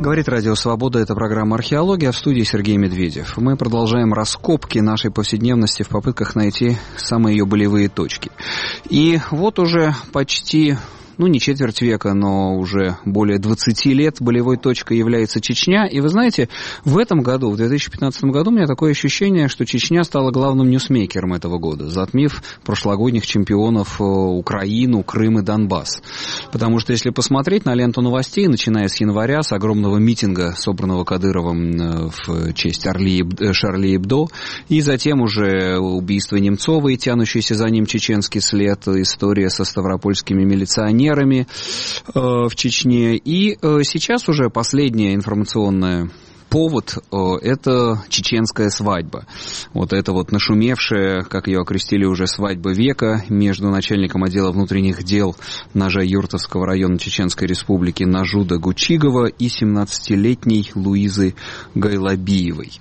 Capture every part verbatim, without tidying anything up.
Говорит Радио Свобода, это программа «Археология», в студии Сергей Медведев. Мы продолжаем раскопки нашей повседневности в попытках найти самые ее болевые точки. И вот уже почти... ну, не четверть века, но уже более двадцати лет болевой точкой является Чечня. И вы знаете, в этом году, в две тысячи пятнадцатом году, у меня такое ощущение, что Чечня стала главным ньюсмейкером этого года, затмив прошлогодних чемпионов Украину, Крым и Донбасс. Потому что если посмотреть на ленту новостей, начиная с января, с огромного митинга, собранного Кадыровым в честь Орли, Шарли Эбдо, и затем уже убийство Немцова и тянущийся за ним чеченский след, история со ставропольскими милиционерами, в Чечне. И сейчас уже последняя информационная повод – это чеченская свадьба. Вот это вот нашумевшая, как ее окрестили уже, свадьба века между начальником отдела внутренних дел Нажа-Юртовского района Чеченской Республики Нажуда Гучигова и семнадцатилетней Луизы Гайлабиевой.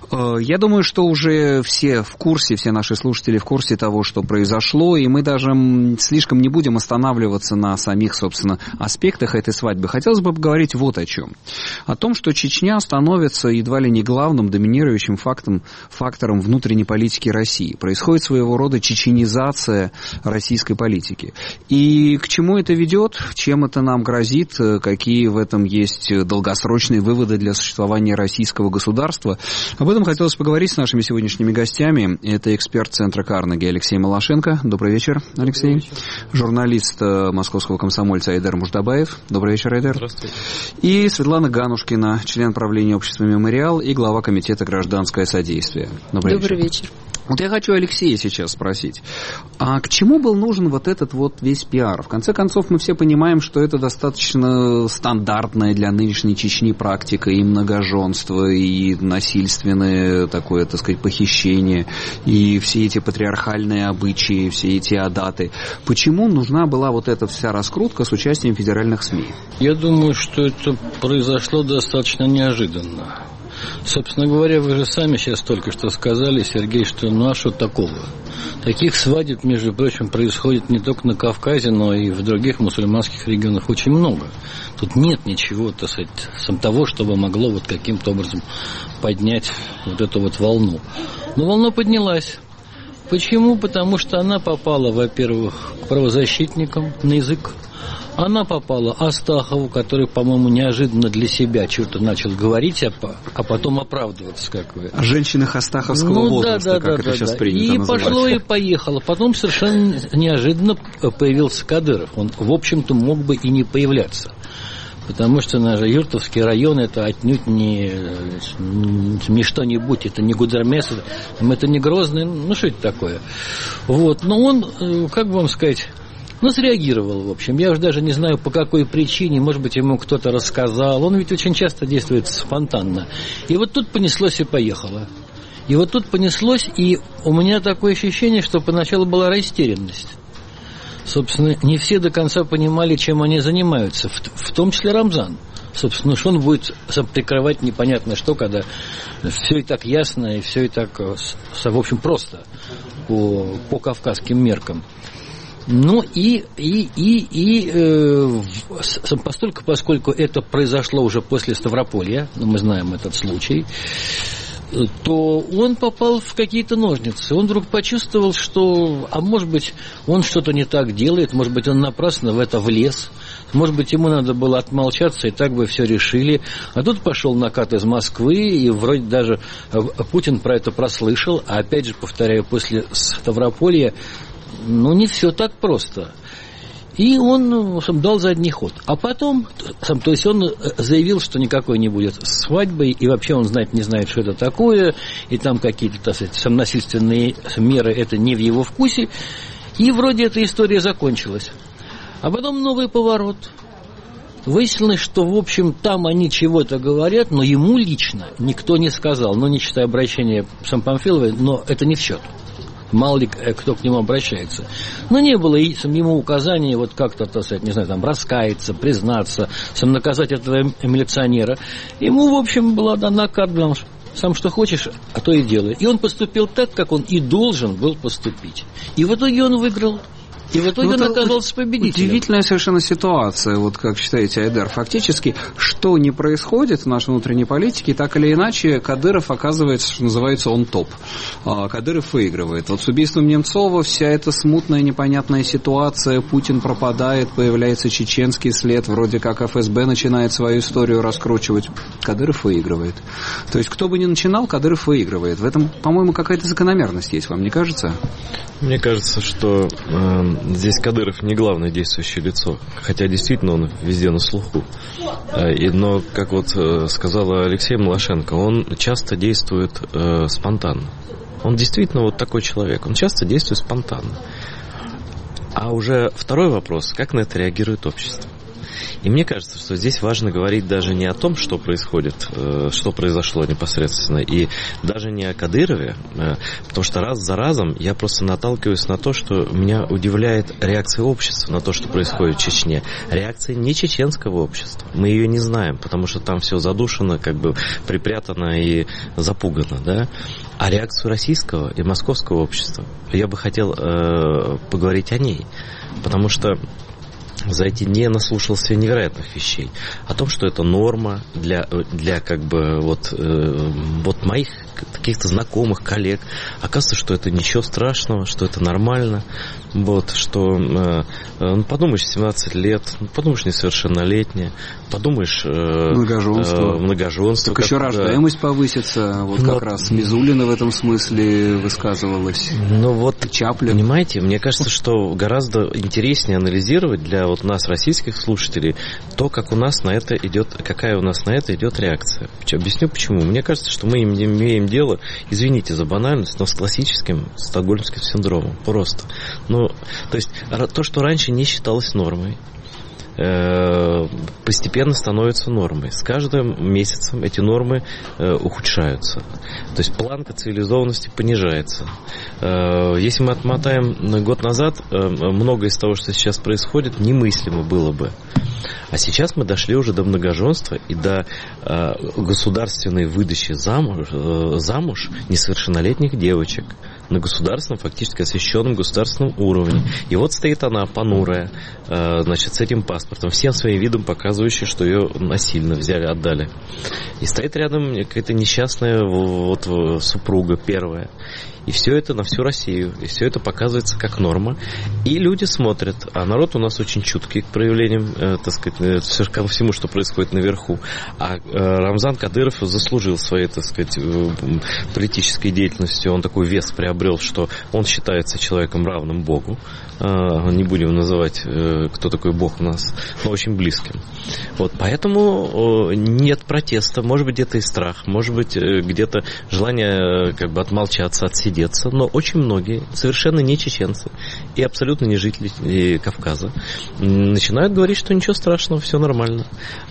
Я думаю, что уже все в курсе, все наши слушатели в курсе того, что произошло, и мы даже слишком не будем останавливаться на самих, собственно, аспектах этой свадьбы. Хотелось бы поговорить вот о чем. О том, что Чечня становится едва ли не главным доминирующим фактом, фактором внутренней политики России. Происходит своего рода чеченизация российской политики. И к чему это ведет, чем это нам грозит, какие в этом есть долгосрочные выводы для существования российского государства. Об этом хотелось поговорить с нашими сегодняшними гостями. Это эксперт Центра Карнеги Алексей Малашенко. Добрый вечер, Алексей. Добрый вечер. Журналист московского комсомольца Айдар Муждабаев. Добрый вечер, Айдар. Здравствуйте. И Светлана Ганушкина, член правления общества «Мемориал» и глава комитета «Гражданское содействие». Добрый, Добрый вечер. вечер. Вот я хочу Алексея сейчас спросить, а к чему был нужен вот этот вот весь пиар? В конце концов, мы все понимаем, что это достаточно стандартная для нынешней Чечни практика и многоженство, и насильственное такое, так сказать, похищение, и все эти патриархальные обычаи, все эти адаты. Почему нужна была вот эта вся раскрутка с участием федеральных СМИ? Я думаю, что это произошло достаточно неожиданно. Собственно говоря, вы же сами сейчас только что сказали, Сергей, что ну а что такого? Таких свадеб, между прочим, происходит не только на Кавказе, но и в других мусульманских регионах очень много. Тут нет ничего, так сказать, того, чтобы могло вот каким-то образом поднять вот эту вот волну. Но волна поднялась. Почему? Потому что она попала, во-первых, к правозащитникам на язык. Она попала Астахову, который, по-моему, неожиданно для себя что-то начал говорить, а, а потом оправдываться, как вы. О женщинах астаховского ну, возраста, да, да, как да, это да, сейчас да. принято и называть. И пошло, и поехало. Потом совершенно неожиданно появился Кадыров. Он, в общем-то, мог бы и не появляться. Потому что наш Юртовский район это отнюдь не, не что-нибудь, это не Гудермес, это не Грозный, ну что это такое. Вот. Но он, как бы вам сказать... Ну, среагировал, в общем. Я уже даже не знаю, по какой причине. Может быть, ему кто-то рассказал. Он ведь очень часто действует спонтанно. И вот тут понеслось и поехало. И вот тут понеслось, и у меня такое ощущение, что поначалу была растерянность. Собственно, не все до конца понимали, чем они занимаются. В, в том числе Рамзан. Собственно, что он будет прикрывать непонятно что, когда все и так ясно, и все и так, в общем, просто по, по кавказским меркам. Ну и, и, и, и э, постольку, поскольку это произошло уже после Ставрополья, мы знаем этот случай, то он попал в какие-то ножницы. Он вдруг почувствовал, что, а может быть, он что-то не так делает, может быть, он напрасно в это влез, может быть, ему надо было отмолчаться, и так бы все решили. А тут пошел накат из Москвы, и вроде даже Путин про это прослышал, а опять же, повторяю, после Ставрополья ну, не все так просто. И он сам дал задний ход. А потом, сам, то есть он заявил, что никакой не будет свадьбы, и вообще он знает, не знает, что это такое, и там какие-то, так сказать, самонасильственные меры, это не в его вкусе. И вроде эта история закончилась. А потом новый поворот. Выяснилось, что, в общем, там они чего-то говорят, но ему лично никто не сказал. Ну, не считая обращения сам Памфиловой, но это не в счет. Мало ли кто к нему обращается. Но не было ему указания вот как-то, так сказать, не знаю, там, раскаяться, признаться, сам наказать этого милиционера. Ему, в общем, была дана карт-бланш. Сам что хочешь, а то и делай. И он поступил так, как он и должен был поступить. И в итоге он выиграл. И в итоге ну, он оказался победителем. Удивительная совершенно ситуация, вот как считаете, Айдар. Фактически, что не происходит в нашей внутренней политике, так или иначе, Кадыров оказывается, что называется, он топ. Кадыров выигрывает. Вот с убийством Немцова вся эта смутная, непонятная ситуация, Путин пропадает, появляется чеченский след, вроде как эф эс бэ начинает свою историю раскручивать. Кадыров выигрывает. То есть, кто бы ни начинал, Кадыров выигрывает. В этом, по-моему, какая-то закономерность есть, вам не кажется? Мне кажется, что э, здесь Кадыров не главное действующее лицо, хотя действительно он везде на слуху. Э, и, но, как вот э, сказала Алексей Малашенко, он часто действует э, спонтанно. Он действительно вот такой человек, он часто действует спонтанно. А уже второй вопрос, как на это реагирует общество. И мне кажется, что здесь важно говорить даже не о том, что происходит, что произошло непосредственно, и даже не о Кадырове, потому что раз за разом я просто наталкиваюсь на то, что меня удивляет реакция общества на то, что происходит в Чечне. Реакция не чеченского общества. Мы ее не знаем, потому что там все задушено, как бы припрятано и запугано, да? А реакцию российского и московского общества я бы хотел э, поговорить о ней, потому что за эти дни я наслушался невероятных вещей. О том, что это норма для, для как бы вот, э, вот моих каких-то знакомых, коллег. Оказывается, что это ничего страшного, что это нормально. Вот, что, э, ну, подумаешь, семнадцать лет, ну, подумаешь, несовершеннолетняя, подумаешь... Э, многоженство. Э, многоженство. Так еще рождаемость да. повысится. Вот но... как раз Мизулина в этом смысле высказывалась. Ну вот, Чаплин. Понимаете, мне кажется, что гораздо интереснее анализировать для вот нас, российских слушателей, то, как у нас на это идет, какая у нас на это идет реакция. Объясню почему. Мне кажется, что мы имеем дело, извините за банальность, но с классическим стокгольмским синдромом. Просто. Ну, то есть, то, что раньше не считалось нормой, постепенно становится нормой. С каждым месяцем эти нормы ухудшаются. То есть планка цивилизованности понижается. Если мы отмотаем год назад, многое из того, что сейчас происходит, немыслимо было бы. А сейчас мы дошли уже до многоженства и до государственной выдачи замуж, замуж несовершеннолетних девочек на государственном, фактически освященном государственном уровне. И вот стоит она, понурая, значит, с этим паспортом, всем своим видом показывающая, что ее насильно взяли, отдали. И стоит рядом какая-то несчастная вот, супруга первая. И все это на всю Россию. И все это показывается как норма. И люди смотрят. А народ у нас очень чуткий к проявлениям, э, так сказать, ко всему, что происходит наверху. А э, Рамзан Кадыров заслужил своей, так сказать, э, политической деятельностью. Он такой вес приобрел, что он считается человеком равным Богу. Э, не будем называть, э, кто такой Бог у нас, но очень близким. Вот, поэтому э, нет протеста. Может быть, где-то и страх. Может быть, э, где-то желание э, как бы отмолчаться, отсидеться. Но очень многие, совершенно не чеченцы и абсолютно не жители Кавказа, начинают говорить, что ничего страшного, все нормально.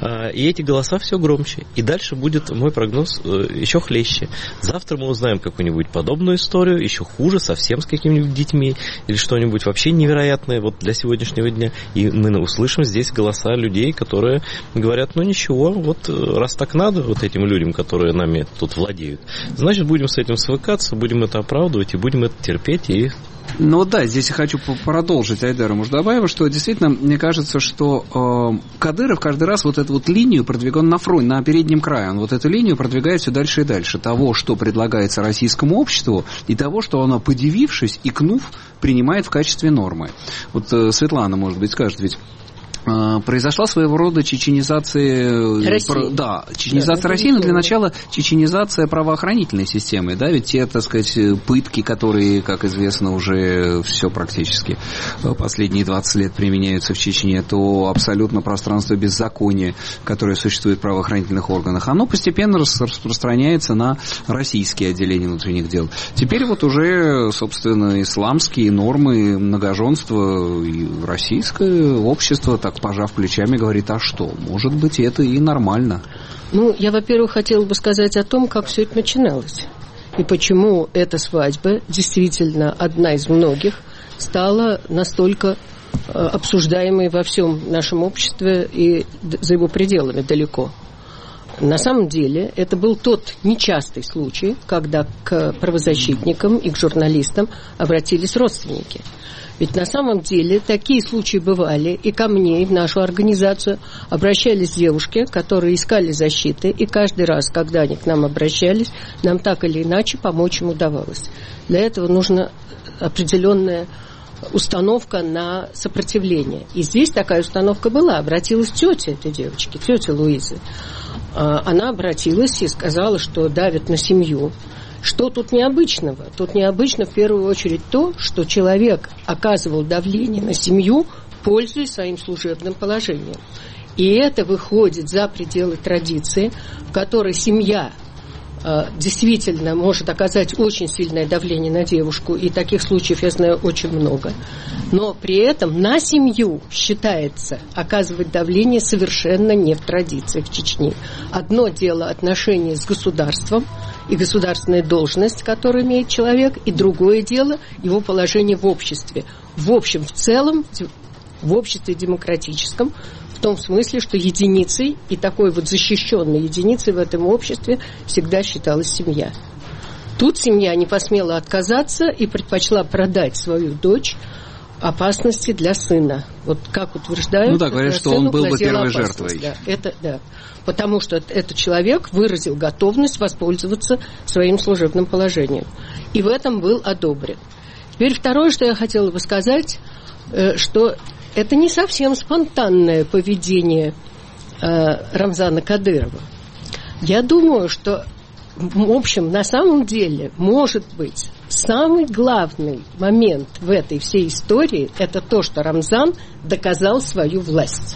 И эти голоса все громче. И дальше будет, мой прогноз, еще хлеще. Завтра мы узнаем какую-нибудь подобную историю, еще хуже, совсем с какими-нибудь детьми, или что-нибудь вообще невероятное вот для сегодняшнего дня. И мы услышим здесь голоса людей, которые говорят, ну ничего, вот раз так надо вот этим людям, которые нами тут владеют, значит, будем с этим свыкаться, будем это оправдывать и будем это терпеть. И... Ну да, здесь я хочу продолжить Айдара Муждабаева, что действительно, мне кажется, что э, Кадыров каждый раз вот эту вот линию продвигает на фронте, на переднем крае, он вот эту линию продвигает все дальше и дальше, того, что предлагается российскому обществу, и того, что оно, подивившись, икнув, принимает в качестве нормы. Вот э, Светлана, может быть, скажет, ведь произошла своего рода чеченизация России. Да, чеченизация да, России, но для начала чеченизация правоохранительной системы, да, ведь те, так сказать, пытки, которые, как известно, уже все практически последние двадцать лет применяются в Чечне, то абсолютно пространство беззакония, которое существует в правоохранительных органах, оно постепенно распространяется на российские отделения внутренних дел. Теперь вот уже, собственно, исламские нормы многоженства и российское общество, так пожав плечами, говорит, а что? Может быть, это и нормально. Ну, я, во-первых, хотела бы сказать о том, как все это начиналось. И почему эта свадьба, действительно одна из многих, стала настолько э, обсуждаемой во всем нашем обществе и за его пределами далеко. На самом деле, это был тот нечастый случай, когда к правозащитникам и к журналистам обратились родственники. Ведь на самом деле такие случаи бывали, и ко мне, и в нашу организацию обращались девушки, которые искали защиты, и каждый раз, когда они к нам обращались, нам так или иначе помочь им удавалось. Для этого нужна определенная установка на сопротивление. И здесь такая установка была. Обратилась тетя этой девочки, тетя Луизы. Она обратилась и сказала, что давит на семью. Что тут необычного? Тут необычно в первую очередь то, что человек оказывал давление на семью, пользуясь своим служебным положением. И это выходит за пределы традиции, в которой семья э, действительно может оказать очень сильное давление на девушку, и таких случаев я знаю очень много. Но при этом на семью считается оказывать давление совершенно не в традиции в Чечне. Одно дело отношения с государством, и государственная должность, которую имеет человек, и другое дело его положение в обществе. В общем, в целом, в обществе демократическом, в том смысле, что единицей, и такой вот защищенной единицей в этом обществе всегда считалась семья. Тут семья не посмела отказаться и предпочла продать свою дочь опасности для сына. Вот как утверждают... Ну да, говорят, что он был бы первой жертвой. Да, это, да. Потому что этот человек выразил готовность воспользоваться своим служебным положением. И в этом был одобрен. Теперь второе, что я хотела бы сказать, что это не совсем спонтанное поведение Рамзана Кадырова. Я думаю, что, в общем, на самом деле, может быть, самый главный момент в этой всей истории – это то, что Рамзан доказал свою власть.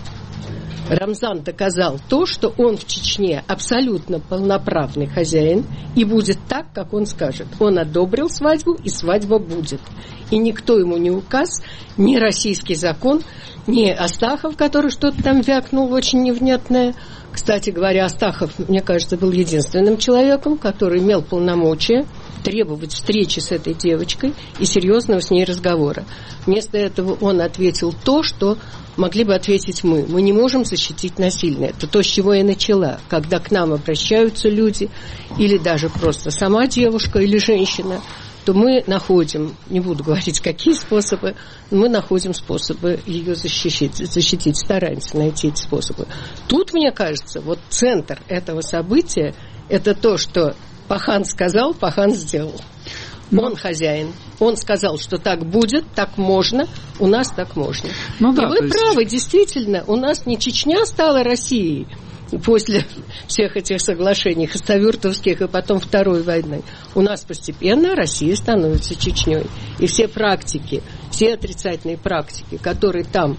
Рамзан доказал то, что он в Чечне абсолютно полноправный хозяин и будет так, как он скажет. Он одобрил свадьбу, и свадьба будет. И никто ему не указ, ни российский закон, ни Астахов, который что-то там вякнул очень невнятное. Кстати говоря, Астахов, мне кажется, был единственным человеком, который имел полномочия требовать встречи с этой девочкой и серьезного с ней разговора. Вместо этого он ответил то, что могли бы ответить мы. Мы не можем защитить насильно. Это то, с чего я начала. Когда к нам обращаются люди, или даже просто сама девушка или женщина, то мы находим, не буду говорить, какие способы, мы находим способы ее защитить, защитить, стараемся найти эти способы. Тут, мне кажется, вот центр этого события – это то, что Пахан сказал, Пахан сделал. Ну, он хозяин. Он сказал, что так будет, так можно, у нас так можно. Ну, да, и вы есть... правы, действительно, у нас не Чечня стала Россией после всех этих соглашений хасавюртовских и потом Второй войны. У нас постепенно Россия становится Чечней. И все практики, все отрицательные практики, которые там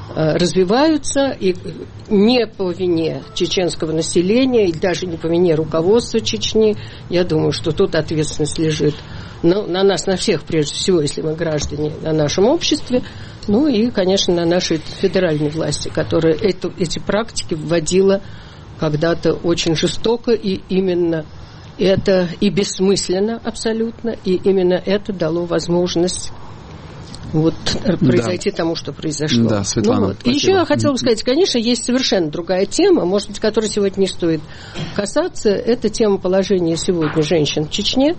развиваются, и не по вине чеченского населения, и даже не по вине руководства Чечни, я думаю, что тут ответственность лежит на, на нас, на всех, прежде всего, если мы граждане, на нашем обществе, ну и, конечно, на нашей федеральной власти, которая эту, эти практики вводила когда-то очень жестоко, и именно это и бессмысленно абсолютно, и именно это дало возможность вот произойти да. тому, что произошло. Да, Светлана, ну, вот. И еще я хотела бы сказать, конечно, есть совершенно другая тема, может быть, которой сегодня не стоит касаться. Это тема положения сегодня женщин в Чечне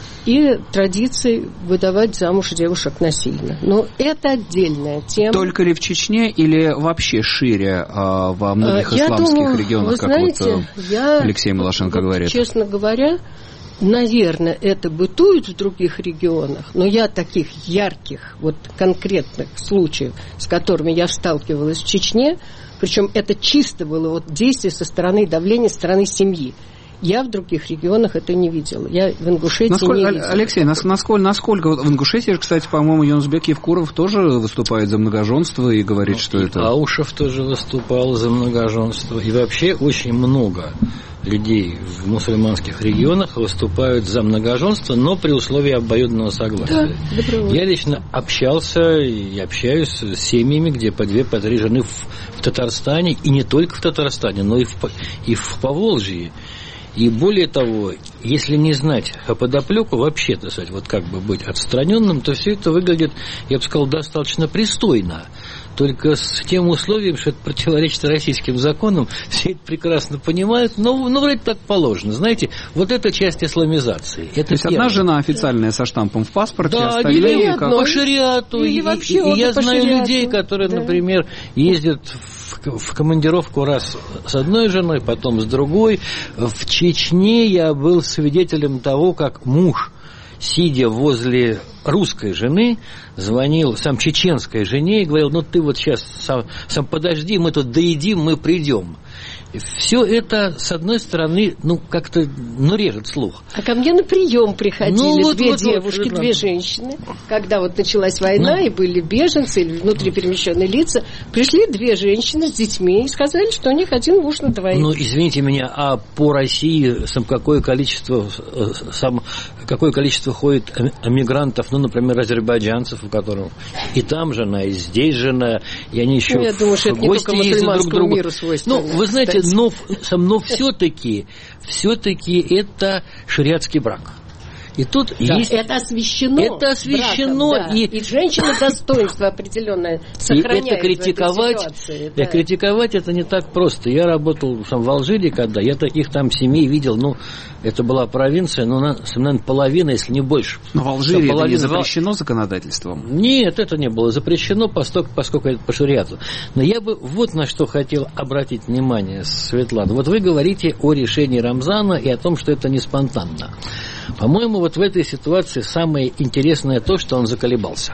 и традиции выдавать замуж девушек насильно. Но это отдельная тема. Только ли в Чечне или вообще шире а, во многих я исламских думаю, регионах, вы как знаете, вот я, Алексей Малашенко вот, говорит? Честно говоря, наверное, это бытует в других регионах, но я таких ярких, вот конкретных случаев, с которыми я сталкивалась в Чечне, причем это чисто было вот действие со стороны давления, со стороны семьи. Я в других регионах это не видела. Я в Ингушетии насколько, не видела. Алексей, насколько, насколько... В Ингушетии, кстати, по-моему, Юнусбек Евкуров тоже выступает за многоженство и говорит, ну, что и это... Аушев тоже выступал за многоженство. И вообще очень много людей в мусульманских регионах выступают за многоженство, но при условии обоюдного согласия. Да, я лично общался и общаюсь с семьями, где по две, по три жены в, в Татарстане, и не только в Татарстане, но и в, и в Поволжье. И более того, если не знать подоплеку, вообще, так сказать, вот как бы быть отстраненным, то все это выглядит, я бы сказал, достаточно пристойно. Только с тем условием, что это противоречит российским законам, все это прекрасно понимают, но, ну, вроде так положено. Знаете, вот это часть исламизации. Это То есть первое. одна жена официальная со штампом в паспорте, да, остальные или как... по шариату. Или и, вообще и, и я по знаю шариату. людей, которые, да. например, ездят в, в командировку раз с одной женой, потом с другой. В Чечне я был свидетелем того, как муж, сидя возле русской жены, звонил сам чеченской жене и говорил: ну ты вот сейчас сам, сам подожди, мы тут доедим, мы придем. Все это, с одной стороны, ну, как-то, ну, режет слух. А ко мне на прием приходили ну, вот, две вот, девушки, вот, две женщины. Когда вот началась война, ну, и были беженцы или внутриперемещенные лица, пришли две женщины с детьми и сказали, что у них один муж на двоих. Ну, извините меня, а по России сам какое количество, сам, какое количество ходит мигрантов, ну, например, азербайджанцев, у которых и там жена, и здесь жена, и они еще ну, я думаю, что это не только мусульманскому миру свойственно. Ну, вы знаете, но, но все-таки, все-таки это шариатский брак. И тут да, есть... это освящено. Это освящено. Браком, да. и... и женщина достоинство определенное сохраняет. И это критиковать, в этой ситуации, да. да. критиковать это не так просто. Я работал сам в Алжире, когда я таких там семей видел, ну, это была провинция, ну, наверное, половина, если не больше. Но в Алжире это половина... не запрещено законодательством? Нет, это не было запрещено, поскольку, поскольку это по шариату. Но я бы вот на что хотел обратить внимание, Светлана. Вот вы говорите о решении Рамзана и о том, что это не спонтанно. По-моему, вот в этой ситуации самое интересное то, что он заколебался.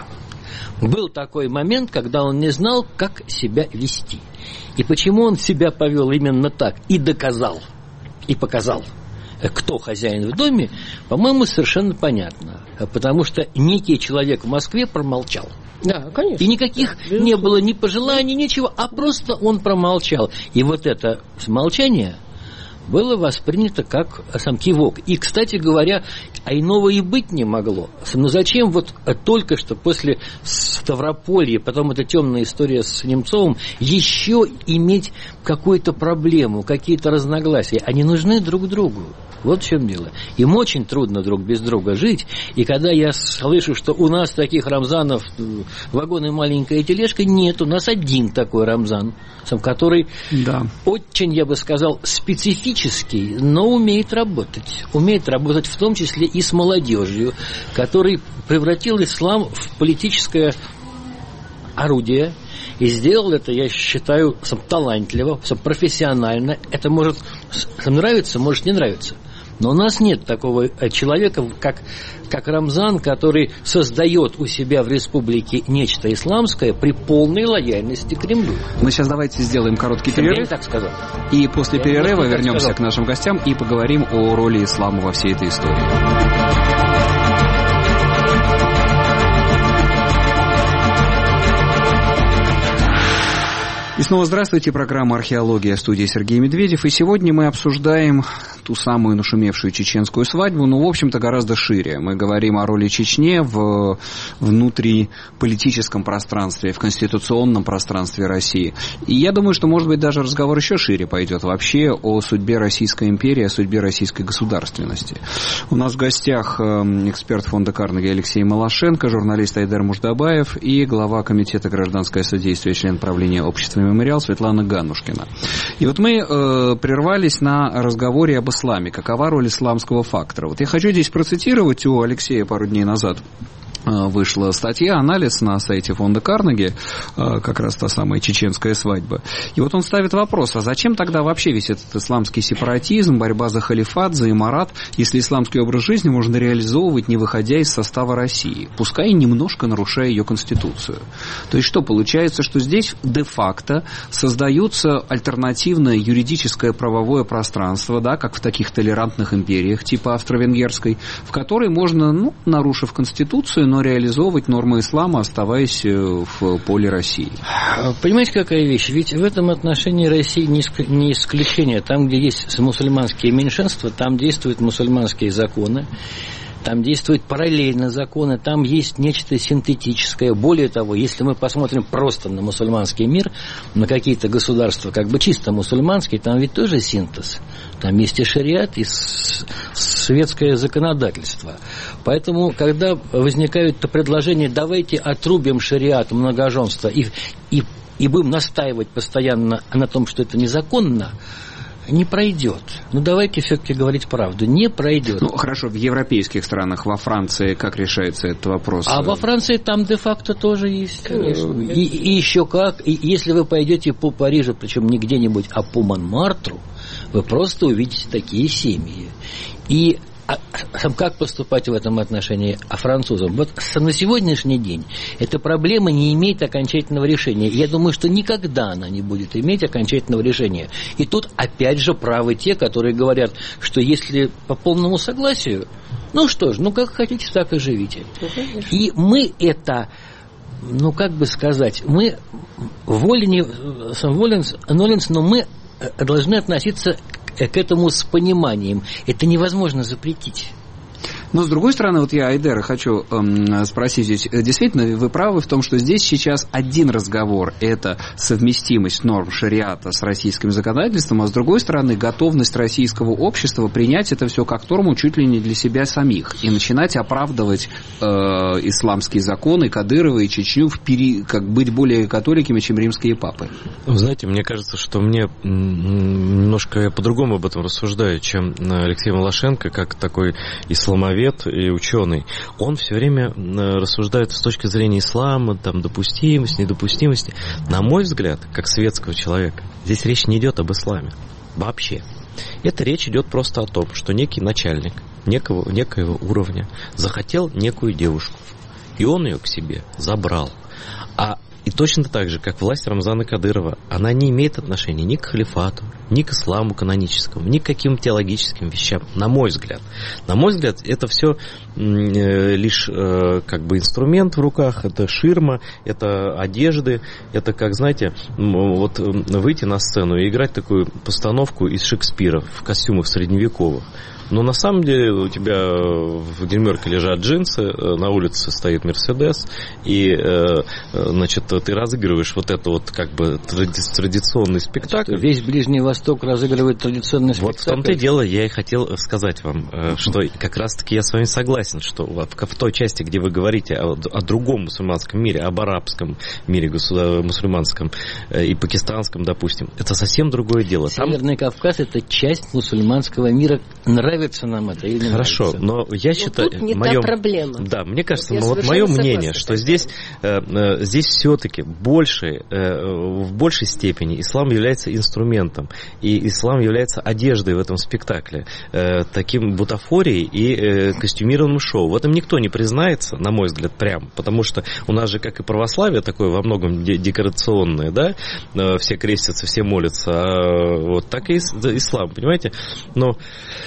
Был такой момент, когда он не знал, как себя вести. И почему он себя повел именно так и доказал, и показал, кто хозяин в доме, по-моему, совершенно понятно. Потому что некий человек в Москве промолчал. Да, конечно. И никаких да, не было ни пожеланий, ничего, а просто он промолчал. И вот это молчание было воспринято как сам кивок. И, кстати говоря, а иного и быть не могло. Но зачем вот только что после Ставрополья, потом эта темная история с Немцовым, еще иметь какую-то проблему, какие-то разногласия? Они нужны друг другу. Вот в чем дело. Им очень трудно друг без друга жить. И когда я слышу, что у нас таких Рамзанов вагон и маленькая тележка, нет, у нас один такой Рамзан, который да. очень, я бы сказал, специфический, но умеет работать. Умеет работать в том числе и с молодежью, который превратил ислам в политическое орудие. И сделал это, я считаю, сам талантливо, сам профессионально. Это может нравиться, может не нравиться. Но у нас нет такого человека, как, как Рамзан, который создает у себя в республике нечто исламское при полной лояльности Кремлю. Мы сейчас давайте сделаем короткий перерыв. Я не так сказал. И после я перерыва вернемся к нашим гостям и поговорим о роли ислама во всей этой истории. И снова здравствуйте, программа «Археология», в студии Сергей Медведев. И сегодня мы обсуждаем ту самую нашумевшую чеченскую свадьбу, но, в общем-то, гораздо шире. Мы говорим о роли Чечни в внутриполитическом пространстве, в конституционном пространстве России. И я думаю, что, может быть, даже разговор еще шире пойдет вообще о судьбе Российской империи, о судьбе российской государственности. У нас в гостях эксперт фонда Карнеги Алексей Малашенко, журналист Айдар Муждабаев и глава комитета «Гражданское содействие», член правления общества «Мемориал» Светлана Ганушкина. И вот мы э, прервались на разговоре об исламе. Какова роль исламского фактора? Вот я хочу здесь процитировать у Алексея пару дней назад. Вышла статья, анализ на сайте фонда Карнеги, как раз та самая чеченская свадьба. И вот он ставит вопрос, а зачем тогда вообще весь этот исламский сепаратизм, борьба за халифат, за имарат, если исламский образ жизни можно реализовывать, не выходя из состава России, пускай немножко нарушая ее конституцию. То есть что, получается, что здесь де-факто создаются альтернативное юридическое правовое пространство, да, как в таких толерантных империях типа австро-венгерской, в которой можно, ну, нарушив конституцию, но реализовывать нормы ислама, оставаясь в поле России. Понимаете, какая вещь? Ведь в этом отношении Россия не исключение. Там, где есть мусульманские меньшинства, там действуют мусульманские законы. там действуют параллельно законы, там есть нечто синтетическое. Более того, если мы посмотрим просто на мусульманский мир, на какие-то государства, как бы чисто мусульманские, там ведь тоже синтез. Там есть и шариат, и светское законодательство. Поэтому, когда возникают предложения, давайте отрубим шариат, многоженство, и, и, и будем настаивать постоянно на том, что это незаконно, не пройдет. Ну, давайте все-таки говорить правду. Не пройдет. Ну, хорошо, в европейских странах, во Франции, как решается этот вопрос? А во Франции там де-факто тоже есть. Конечно. И, и еще как. И если вы пойдете по Парижу, причем не где-нибудь, а по Монмартру, вы просто увидите такие семьи. И а, как поступать в этом отношении а французам? Вот на сегодняшний день эта проблема не имеет окончательного решения. Я думаю, что никогда она не будет иметь окончательного решения. И тут опять же правы те, которые говорят, что если по полному согласию, ну что ж, ну как хотите, так и живите. И мы это, ну как бы сказать, мы волен, волен, но мы должны относиться к этому с пониманием. Это невозможно запретить. Но, с другой стороны, вот я, Айдера, хочу эм, спросить здесь. Действительно, вы правы в том, что здесь сейчас один разговор – это совместимость норм шариата с российским законодательством, а с другой стороны, готовность российского общества принять это все как норму чуть ли не для себя самих и начинать оправдывать э, исламские законы, Кадырова и Чечню, в пери... как быть более католиками, чем римские папы. Вы знаете, мне кажется, что мне немножко я по-другому об этом рассуждаю, чем Алексей Волошенко, как такой исламовед и ученый. Он все время рассуждает с точки зрения ислама, там, допустимости, недопустимости. На мой взгляд, как светского человека, здесь речь не идет об исламе. Вообще. Это речь идет просто о том, что некий начальник некого, некоего уровня захотел некую девушку, и он ее к себе забрал. А И точно так же, как власть Рамзана Кадырова, она не имеет отношения ни к халифату, ни к исламу каноническому, ни к каким теологическим вещам, на мой взгляд. На мой взгляд, это все лишь как бы инструмент в руках, это ширма, это одежды, это, как, знаете, вот выйти на сцену и играть такую постановку из Шекспира в костюмах средневековых. Но на самом деле у тебя в гримерке лежат джинсы, на улице стоит Мерседес, и, значит, ты разыгрываешь вот это вот как бы традиционный спектакль. Весь Ближний Восток разыгрывает традиционный спектакль. Вот в том-то и дело, я и хотел сказать вам, что как раз-таки я с вами согласен, что в той части, где вы говорите о, о другом мусульманском мире, об арабском мире мусульманском и пакистанском, допустим, это совсем другое дело. Северный Там... Кавказ – это часть мусульманского мира. Нравится нам это или не Хорошо, нравится? но я считаю... Тут не моё... та проблема. Да, мне кажется, я ну, вот мое мнение, согласна, что здесь, э, э, здесь все-таки больше, э, в большей степени ислам является инструментом, и ислам является одеждой в этом спектакле, э, таким бутафорией и э, костюмированным шоу. В этом никто не признается, на мой взгляд, прям, потому что у нас же, как и православие, такое во многом декорационное, да, э, все крестятся, все молятся, а вот так и ислам, понимаете? Но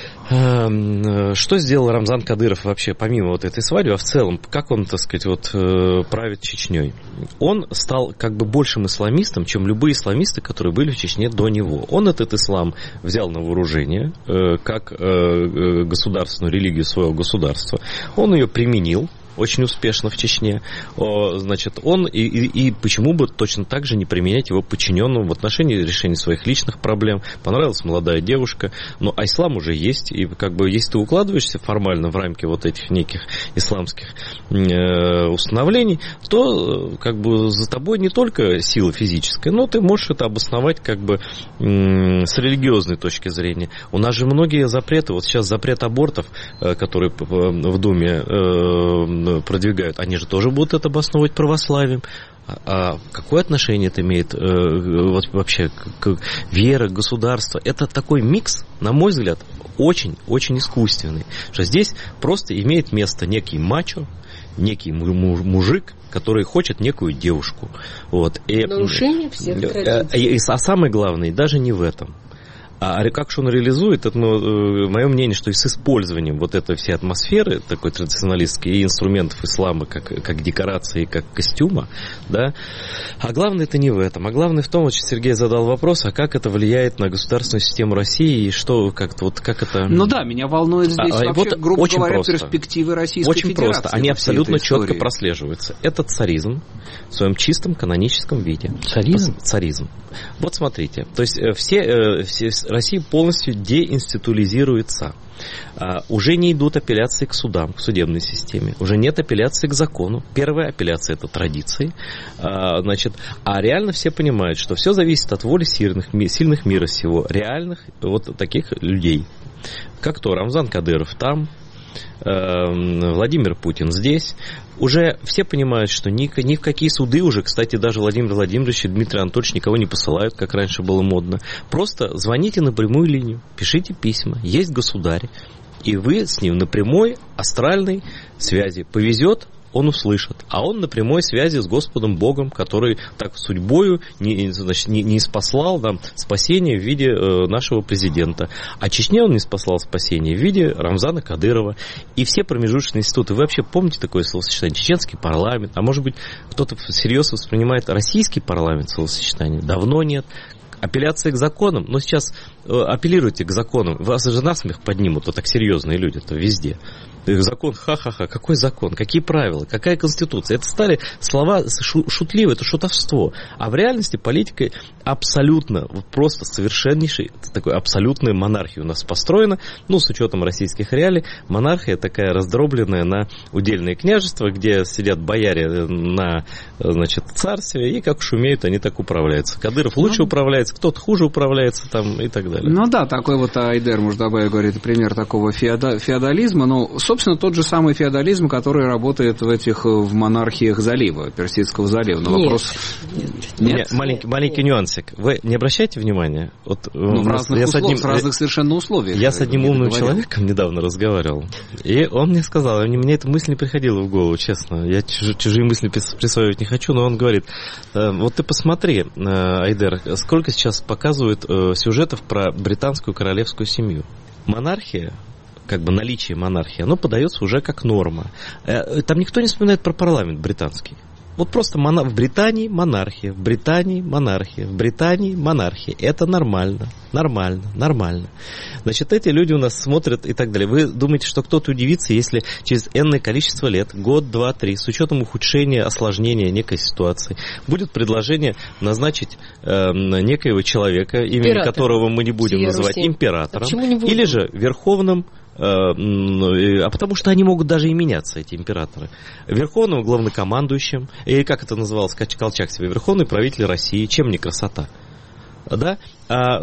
что сделал Рамзан Кадыров вообще, помимо вот этой свадьбы, а в целом, как он, так сказать, вот, правит Чечней? Он стал как бы большим исламистом, чем любые исламисты, которые были в Чечне до него. Он этот ислам взял на вооружение, как государственную религию своего государства. Он ее применил очень успешно в Чечне. Значит, он и, и, и почему бы точно так же не применять его подчиненным в отношении решения своих личных проблем. Понравилась молодая девушка, но а ислам уже есть, и как бы если ты укладываешься формально в рамки вот этих неких исламских э, установлений, то как бы за тобой не только сила физическая, но ты можешь это обосновать как бы э, с религиозной точки зрения. У нас же многие запреты, вот сейчас запрет абортов, э, который в Думе э, продвигают, они же тоже будут это обосновывать православием. А какое отношение это имеет э, вот, вообще к, к вере, к государству? Это такой микс, на мой взгляд, очень-очень искусственный. Что здесь просто имеет место некий мачо, некий мужик, который хочет некую девушку. Вот. И, нарушение всех традиций. И, и, а самое главное, даже не в этом. А как же он реализует, это ну, мое мнение, что и с использованием вот этой всей атмосферы, такой традиционалистской, и инструментов ислама, как, как декорации, как костюма, да. А главное это не в этом, а главное в том, вот Сергей задал вопрос, а как это влияет на государственную систему России, и что, как-то, вот как это... Ну да, меня волнует здесь а, вообще, вот грубо говоря, просто. перспективы Российской очень Федерации. Очень просто, они абсолютно четко прослеживаются. Это царизм в своем чистом каноническом виде. Царизм? Царизм. Вот смотрите, то есть все, все Россия полностью деинституализируется. Uh, уже не идут апелляции к судам, к судебной системе. Уже нет апелляции к закону. Первая апелляция – это традиции. Uh, значит, а реально все понимают, что все зависит от воли сильных, сильных мира сего, реальных вот таких людей. Как то Рамзан Кадыров там, uh, Владимир Путин здесь. Уже все понимают, что ни, ни в какие суды уже, кстати, даже Владимир Владимирович и Дмитрий Анатольевич никого не посылают, как раньше было модно. Просто звоните на прямую линию, пишите письма, есть государь, и вы с ним на прямой астральной связи. Повезет, он услышит. А он на прямой связи с Господом Богом, который так судьбою не, значит, не, не спаслал нам спасение в виде э, нашего президента. А Чечне он не спаслал спасение в виде Рамзана Кадырова. И все промежуточные институты. Вы вообще помните такое словосочетание? Чеченский парламент. А может быть, кто-то всерьез воспринимает российский парламент словосочетание? Давно нет. Апелляция к законам. Но сейчас э, апеллируйте к законам. Вас же насмех поднимут. Вот так серьезные люди-то везде. Закон, ха-ха-ха, какой закон, какие правила, какая конституция. Это стали слова шутливые, это шутовство. А в реальности политика абсолютно, вот просто совершеннейшей, такой абсолютной монархией у нас построена. Ну, с учетом российских реалий, монархия такая раздробленная на удельные княжества, где сидят бояре на, значит, царстве, и как уж умеют, они так управляются. Кадыров лучше ну, управляется, кто-то хуже управляется там и так далее. Ну да, такой вот Айдер Муждабаев говорит, пример такого феода- феодализма, но, собственно, тот же самый феодализм, который работает в этих в монархиях залива, Персидского залива. Но нет. Вопрос... Нет? Нет? Маленький, маленький нюансик. Вы не обращайте внимания? Вот, ну, в разных, услов, одним, с разных совершенно условиях. Я с одним умным говорил. человеком недавно разговаривал, и он мне сказал, мне эта мысль не приходила в голову, честно. Я чуж, чужие мысли присваивать не хочу, но он говорит, вот ты посмотри, Айдер, сколько сейчас показывают сюжетов про британскую королевскую семью. Монархия, как бы наличие монархии, оно подается уже как норма. Там никто не вспоминает про парламент британский. Вот просто мона... в Британии монархия, в Британии монархия, в Британии монархия. Это нормально, нормально, нормально. Значит, эти люди у нас смотрят и так далее. Вы думаете, что кто-то удивится, если через энное количество лет, год, два, три, с учетом ухудшения, осложнения некой ситуации, будет предложение назначить э, некоего человека, имени Император. которого мы не будем Сия называть Руси. императором, а не или же верховным, а потому что они могут даже и меняться, эти императоры. Верховным главнокомандующим, или как это называлось, Колчак себе, верховный правитель России, чем не красота? Да? А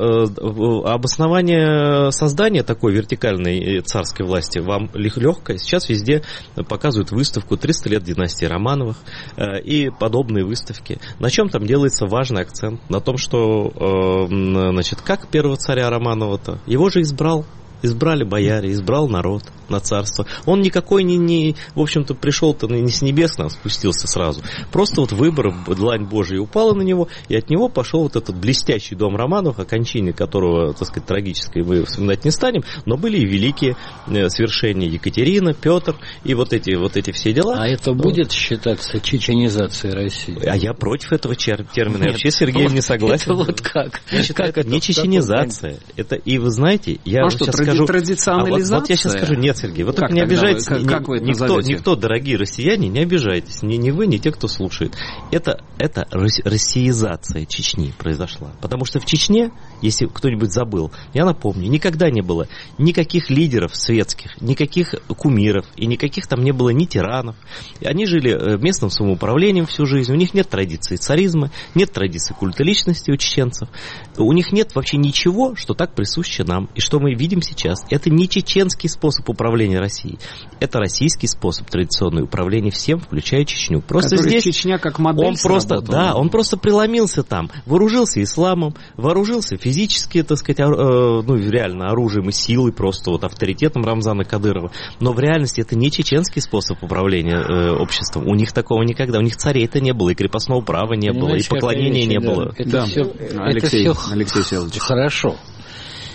обоснование создания такой вертикальной царской власти вам легкое. Сейчас везде показывают выставку триста лет династии Романовых и подобные выставки. На чем там делается важный акцент? На том, что, значит, как первого царя Романова-то? Его же избрал. Избрали бояре, избрал народ на царство. Он никакой не, не в общем-то, пришел-то не с небес нам спустился сразу. Просто вот выбор, длань Божия упала на него, и от него пошел вот этот блестящий дом Романовых, о кончине которого, так сказать, трагической мы вспоминать не станем, но были и великие свершения Екатерина, Петр, и вот эти, вот эти все дела. А это будет считаться чеченизацией России? А я против этого термина. Я вообще с Сергеем не согласен. Это вот как? Я считаю, это не чеченизация. Это, и вы знаете, я сейчас скажу... Традиционализация? А вот, вот я сейчас скажу, нет, Сергей, вот как, не обижайтесь, вы, как, как вы это никто, никто, дорогие россияне, не обижайтесь, ни, ни вы, ни те, кто слушает. Это, это россиизация Чечни произошла. Потому что в Чечне, если кто-нибудь забыл, я напомню, никогда не было никаких лидеров светских, никаких кумиров, и никаких там не было ни тиранов. Они жили местным самоуправлением всю жизнь, у них нет традиции царизма, нет традиции культа личности у чеченцев, у них нет вообще ничего, что так присуще нам, и что мы видим сейчас. Это не чеченский способ управления Россией. Это российский способ традиционный управления всем, включая Чечню. Просто Который здесь Чечня как модель он просто, да, он просто преломился там, вооружился исламом, вооружился физически, так сказать, ор, э, ну, реально оружием и силой, просто вот авторитетом Рамзана Кадырова. Но в реальности это не чеченский способ управления э, обществом. У них такого никогда, у них царей-то не было, и крепостного права не было, и поклонения не было. Это да. все, Алексей, это все Алексей Селович. Хорошо.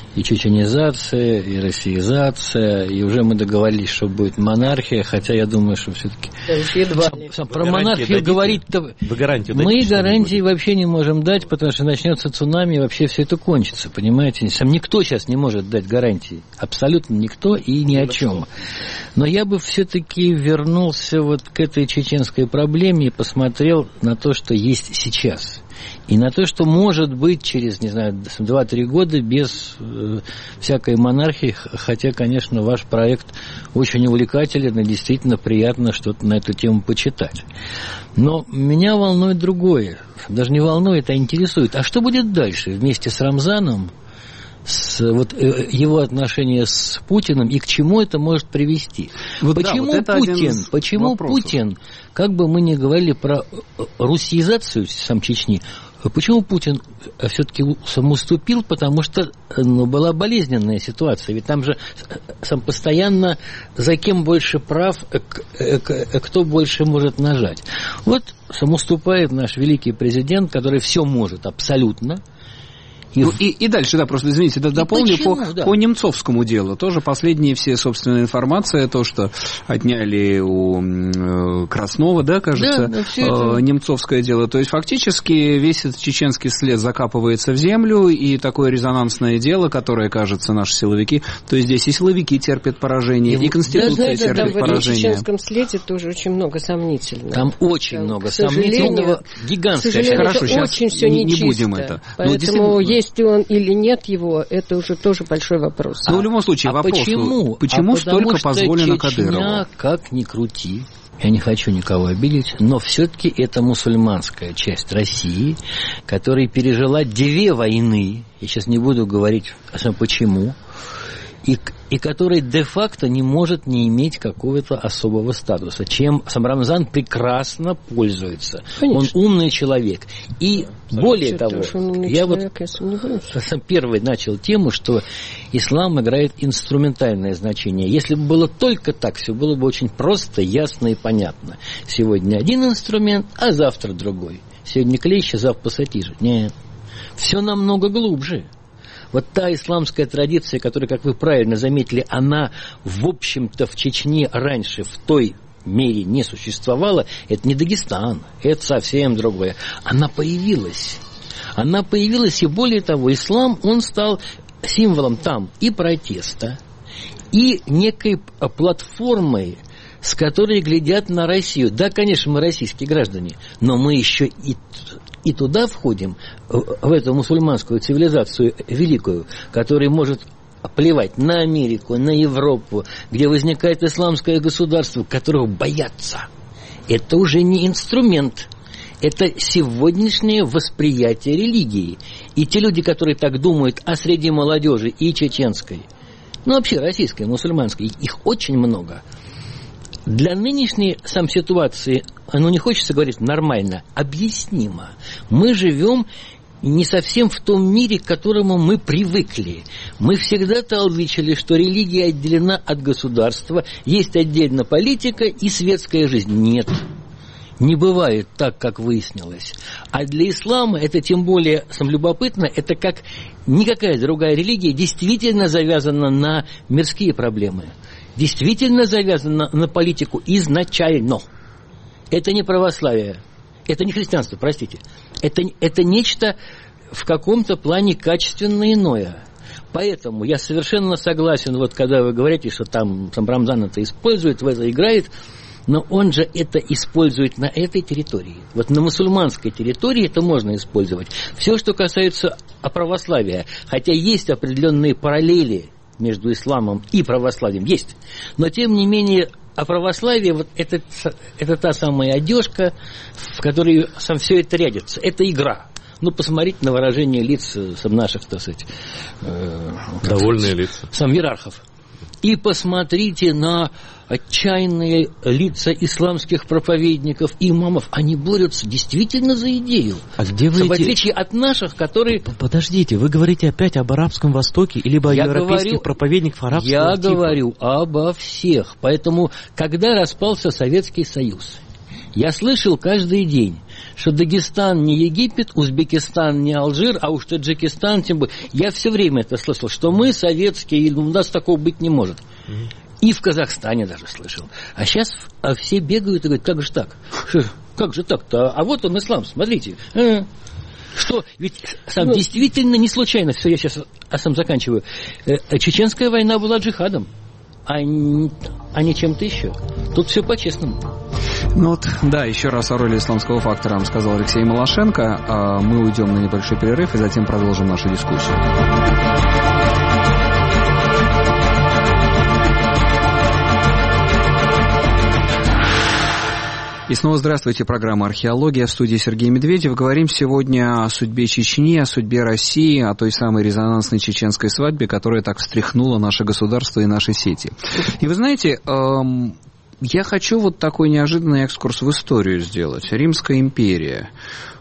и чеченизация, и россиизация, и уже мы договорились, что будет монархия, хотя я думаю, что все-таки... Сам, про монархию говорить-то... Вы гарантию мы дадите, гарантии вообще не можем дать, потому что начнется цунами, и вообще все это кончится, понимаете? Сам никто сейчас не может дать гарантии. Абсолютно никто и ни о чем. Но я бы все-таки вернулся вот к этой чеченской проблеме и посмотрел на то, что есть сейчас. И на то, что может быть через, не знаю, два-три года без э, всякой монархии, хотя, конечно, ваш проект очень увлекателен и действительно приятно что-то на эту тему почитать. Но меня волнует другое. Даже не волнует, а интересует. А что будет дальше вместе с Рамзаном, с вот, э, его отношения с Путиным, и к чему это может привести? Вот почему да, вот Путин, почему Путин, как бы мы ни говорили про русизацию сам Чечни, почему Путин все-таки самоуступил? Потому что ну, была болезненная ситуация. Ведь там же сам постоянно за кем больше прав, кто больше может нажать. Вот самоуступает наш великий президент, который все может абсолютно. И, ну, и, и дальше, да, просто, извините, да, дополню по, да. по немцовскому делу. Тоже последние все, собственно, информация, то, что отняли у э, Краснова, да, кажется, да, да, э, немцовское дело. То есть, фактически, весь этот чеченский след закапывается в землю, и такое резонансное дело, которое, кажется, наши силовики, то есть, здесь и силовики терпят поражение, и, и Конституция да, да, терпит да, поражение. В чеченском следе тоже очень много сомнительного. Там очень там, много сомнительного, гигантское. Хорошо, сейчас очень все не, не будем это. Поэтому есть ли он или нет его, это уже тоже большой вопрос. Но а, в любом случае, а вопрос, почему, почему а столько что позволено Чечня, Кадырову? Как ни крути, я не хочу никого обидеть, но все-таки это мусульманская часть России, которая пережила две войны, я сейчас не буду говорить почему, и, и который де-факто не может не иметь какого-то особого статуса, чем сам Рамзан прекрасно пользуется. Конечно. Он умный человек. И Конечно. более того, я человек, вот сам первый начал тему, что ислам играет инструментальное значение. Если бы было только так, все было бы очень просто, ясно и понятно. Сегодня один инструмент, а завтра другой. Сегодня клещи, завтра пассатижи. Нет. Все намного глубже. Вот та исламская традиция, которая, как вы правильно заметили, она, в общем-то, в Чечне раньше в той мере не существовала, это не Дагестан, это совсем другое. Она появилась. Она появилась, и более того, ислам, он стал символом там и протеста, и некой платформой, с которой глядят на Россию. Да, конечно, мы российские граждане, но мы еще и... И туда входим, в эту мусульманскую цивилизацию великую, которая может плевать на Америку, на Европу, где возникает исламское государство, которого боятся. Это уже не инструмент, это сегодняшнее восприятие религии. И те люди, которые так думают о среди молодежи и чеченской, ну вообще российской, мусульманской, их очень много. Для нынешней сам ситуации, ну не хочется говорить нормально, объяснимо. Мы живем не совсем в том мире, к которому мы привыкли. Мы всегда толдычили, что религия отделена от государства, есть отдельно политика и светская жизнь. Нет, не бывает так, как выяснилось. А для ислама это тем более сам любопытно, это как никакая другая религия действительно завязана на мирские проблемы. Действительно завязано на политику изначально. Это не православие, это не христианство, простите. Это, это нечто в каком-то плане качественно иное. Поэтому я совершенно согласен, вот когда вы говорите, что там сам Рамзан это использует, в это играет, но он же это использует на этой территории. Вот на мусульманской территории это можно использовать. Все, что касается православия, хотя есть определенные параллели между исламом и православием, есть. Но, тем не менее, а православие, вот это, это та самая одежка, в которой сам все это рядится. Это игра. Ну, посмотрите на выражение лиц сам наших, так сказать... Э, довольные лица. Сам иерархов. И посмотрите на отчаянные лица исламских проповедников, имамов. Они борются действительно за идею. А где вы в эти... отличие от наших, которые... Подождите, вы говорите опять об Арабском Востоке, либо о я европейских говорю, проповедниках арабского Я типа? говорю обо всех. Поэтому, когда распался Советский Союз, я слышал каждый день, что Дагестан не Египет, Узбекистан не Алжир, а уж Таджикистан тем более. Я все время это слышал, что мы советские, и у нас такого быть не может. И в Казахстане даже слышал. А сейчас а все бегают и говорят, как же так? Как же так-то? А вот он ислам, смотрите. Что, ведь сам ну, действительно не случайно, все, я сейчас а сам заканчиваю. Чеченская война была джихадом, а не, а не чем-то еще. Тут все по-честному. Ну вот, да, еще раз о роли исламского фактора вам сказал Алексей Малашенко. Мы уйдем на небольшой перерыв и затем продолжим нашу дискуссию. И снова здравствуйте, программа «Археология», в студии Сергей Медведев. Говорим сегодня о судьбе Чечни, о судьбе России, о той самой резонансной чеченской свадьбе, которая так встряхнула наше государство и наши сети. И вы знаете, эм, я хочу вот такой неожиданный экскурс в историю сделать. Римская империя.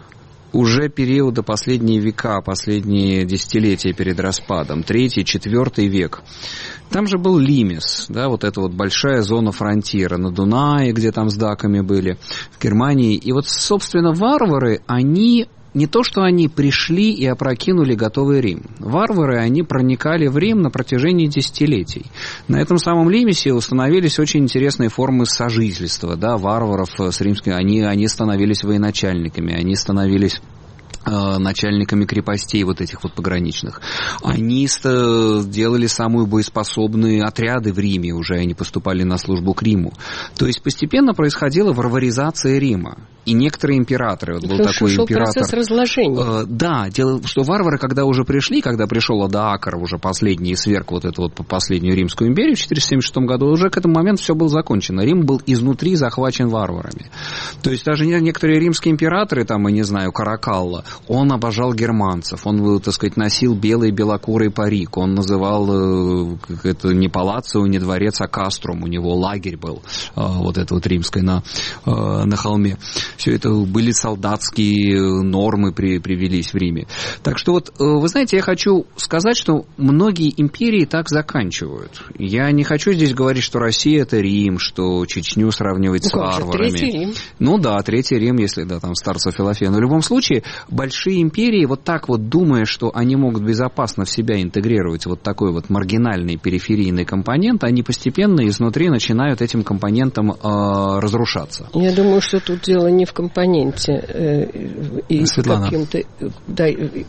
Уже периода последние века, последние десятилетия перед распадом, третий, четвертый век. Там же был Лимес, да, вот эта вот большая зона фронтира на Дунае, где там с даками были, в Германии. И вот, собственно, варвары, они... Не то, что они пришли и опрокинули готовый Рим. Варвары, они проникали в Рим на протяжении десятилетий. На этом самом Лимесе установились очень интересные формы сожительства, да, варваров с римскими. Они, они становились военачальниками, они становились начальниками крепостей вот этих вот пограничных. Они делали самые боеспособные отряды в Риме, уже они поступали на службу к Риму. То есть постепенно происходила варваризация Рима. И некоторые императоры, вот был такой шел император... процесс разложения. Э, да, дело, что варвары, когда уже пришли, когда пришел Оdoакр, уже последний, сверг вот эту вот последнюю Римскую империю в четыреста семьдесят шестом году, уже к этому моменту все было закончено. Рим был изнутри захвачен варварами. То есть даже некоторые римские императоры, там, я не знаю, Каракалла, он обожал германцев, он, так сказать, носил белый белокурый парик, он называл это не палаццо, не дворец, а каструм, у него лагерь был, вот это вот римское на, на холме. Все это были солдатские нормы, при, привелись в Риме. Так что вот, вы знаете, я хочу сказать, что многие империи так заканчивают. Я не хочу здесь говорить, что Россия это Рим, что Чечню сравнивать ну, с варварами. Третий Рим. Ну да, Третий Рим, если да, там старца Филофея. Но в любом случае, большие империи, вот так вот думая, что они могут безопасно в себя интегрировать вот такой вот маргинальный периферийный компонент, они постепенно изнутри начинают этим компонентом э, разрушаться. Я думаю, что тут дело не в компоненте э, и каким-то да,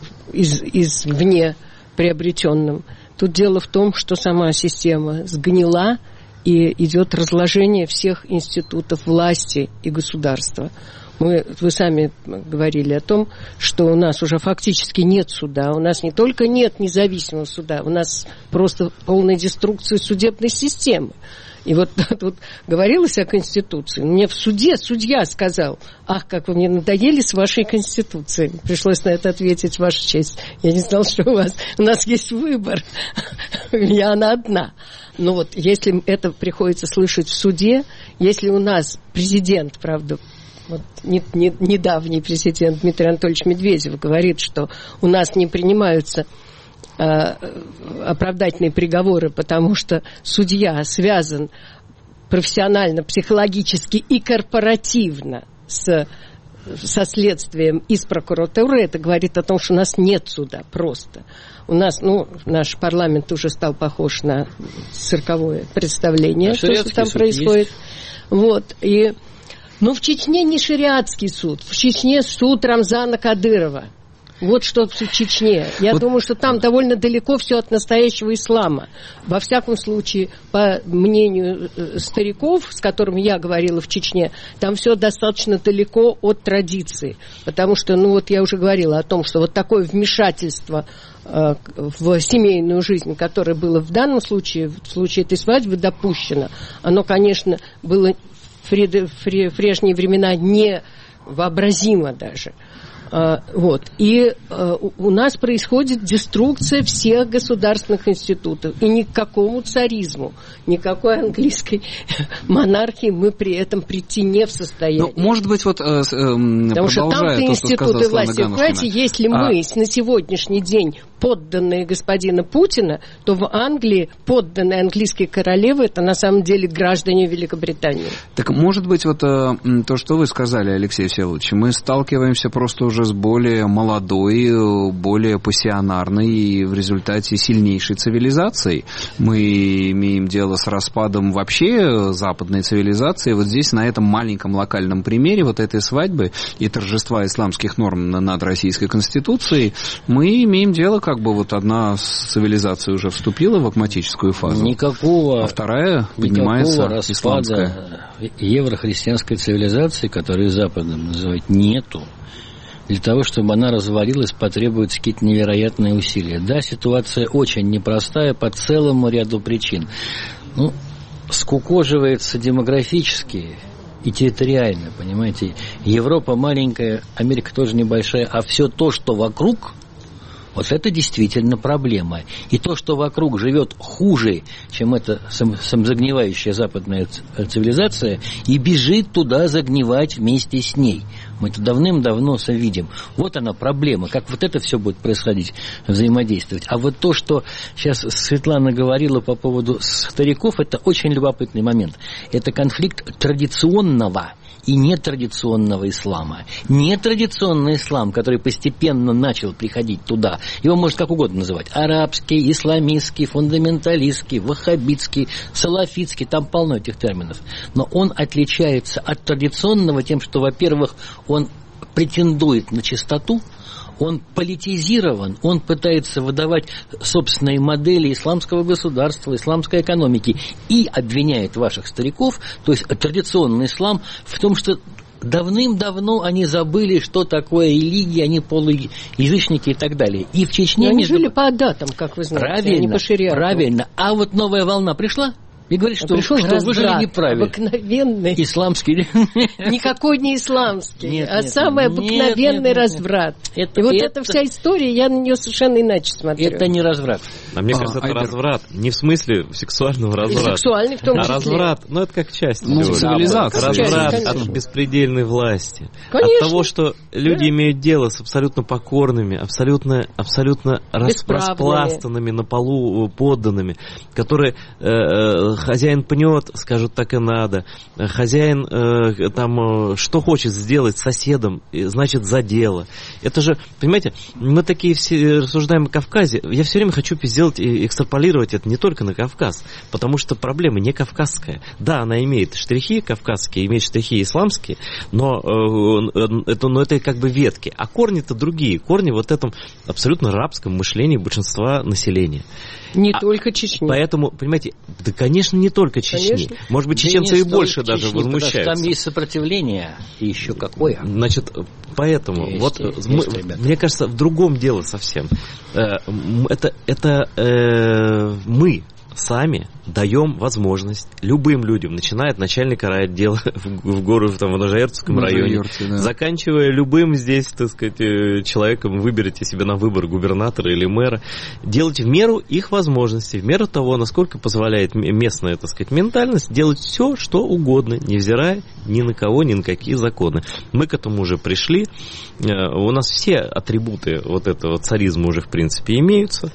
из, извне приобретенным. Тут дело в том, что сама система сгнила, и идет разложение всех институтов власти и государства. Мы, вы сами говорили о том, что у нас уже фактически нет суда. У нас не только нет независимого суда, у нас просто полная деструкция судебной системы. И вот тут говорилось о Конституции. Мне в суде судья сказал: ах, как вы мне надоели с вашей Конституцией. Пришлось на это ответить: ваша честь. Я не знал, что у вас у нас есть выбор. У меня она одна. Но вот если это приходится слышать в суде, если у нас президент, правда, вот не, не, недавний президент Дмитрий Анатольевич Медведев говорит, что у нас не принимаются э, оправдательные приговоры, потому что судья связан профессионально, психологически и корпоративно с, со следствием и с прокуратурой, это говорит о том, что у нас нет суда просто. У нас, ну, наш парламент уже стал похож на цирковое представление, а то, что там происходит. Есть. Вот, и... Но в Чечне не шариатский суд, в Чечне суд Рамзана Кадырова. Вот что в Чечне. Я вот. думаю, что там довольно далеко все от настоящего ислама. Во всяком случае, по мнению стариков, с которыми я говорила в Чечне, там все достаточно далеко от традиции. Потому что, ну вот я уже говорила о том, что вот такое вмешательство э, в семейную жизнь, которое было в данном случае, в случае этой свадьбы допущено, оно, конечно, было в прежние времена невообразимо даже. А, вот. И а, у нас происходит деструкция всех государственных институтов. И ни к какому царизму, никакой английской монархии мы при этом прийти не в состоянии. Ну, может быть, вот э, э, Потому что там-то институты власти. Понимаете, если а... мы на сегодняшний день подданные господина Путина, то в Англии подданные английской королевы это на самом деле граждане Великобритании. Так, может быть, вот э, то, что вы сказали, Алексей Всеволодович, мы сталкиваемся просто уже с более молодой, более пассионарной и в результате сильнейшей цивилизацией. Мы имеем дело с распадом вообще западной цивилизации. Вот здесь, на этом маленьком локальном примере вот этой свадьбы и торжества исламских норм над Российской Конституцией, мы имеем дело, как бы вот одна цивилизация уже вступила в агматическую фазу, никакого, а вторая поднимается распада исламская. Еврохристианской цивилизации, которую Западом называют, нету. Для того, чтобы она развалилась, потребуются какие-то невероятные усилия. Да, ситуация очень непростая по целому ряду причин. Ну, скукоживается демографически и территориально, понимаете. Европа маленькая, Америка тоже небольшая, а все то, что вокруг, вот это действительно проблема. И то, что вокруг живет хуже, чем эта самозагнивающая западная цивилизация, и бежит туда загнивать вместе с ней. Мы это давным-давно видим. Вот она проблема, как вот это все будет происходить, взаимодействовать. А вот то, что сейчас Светлана говорила по поводу стариков, это очень любопытный момент. Это конфликт традиционного и нетрадиционного ислама. Нетрадиционный ислам, который постепенно начал приходить туда, его можно как угодно называть. Арабский, исламистский, фундаменталистский, ваххабитский, салафитский, там полно этих терминов. Но он отличается от традиционного тем, что, во-первых, он претендует на чистоту, он политизирован, он пытается выдавать собственные модели исламского государства, исламской экономики и обвиняет ваших стариков, то есть традиционный ислам, в том, что давным-давно они забыли, что такое религия, они полуязычники и так далее. И в Чечне... Но они между... жили по датам, как вы знаете, правильно, а не по шариату. Правильно. А вот новая волна пришла и говорит, что, пришел что вы жили неправильно. Обыкновенный. Исламский. Никакой не исламский, нет, а нет, самый нет, обыкновенный нет, нет, разврат. Это, и вот это, эта вся история, я на нее совершенно иначе смотрю. Это не разврат. А мне а, кажется, это Айбер. разврат. Не в смысле сексуального разврата. И сексуальный в том числе. А разврат, ну это как часть. Ну, цивилизация. Разврат Конечно. от беспредельной власти. Конечно. От того, что люди да. имеют дело с абсолютно покорными, абсолютно, абсолютно распластанными на полу подданными, которые э, э, хозяин пнет, скажут, так и надо. Хозяин э, там что хочет сделать с соседом, значит, за дело. Это же, понимаете, мы такие все рассуждаем о Кавказе. Я все время хочу сделать и экстраполировать это не только на Кавказ, потому что проблема не кавказская. Да, она имеет штрихи кавказские, имеет штрихи исламские, но э, это, но это как бы ветки. А корни-то другие. Корни вот в этом абсолютно рабском мышлении большинства населения. Не а, только Чечни. Поэтому, понимаете, да, конечно, не только Чечни. Конечно. Может быть, чеченцы да и больше даже Чечни, возмущаются. Там есть сопротивление, и еще какое. Значит, поэтому, есть, вот есть, мы, есть, мне кажется, в другом дело совсем. Это, это э, мы сами даем возможность любым людям, начиная от начальника райотдела в, в городе, там, в Ножаерцевском районе, да. заканчивая любым здесь, так сказать, человеком, выберите себе на выбор губернатора или мэра, делать в меру их возможностей, в меру того, насколько позволяет местная, так сказать, ментальность, делать все, что угодно, невзирая ни на кого, ни на какие законы. Мы к этому уже пришли, у нас все атрибуты вот этого царизма уже, в принципе, имеются,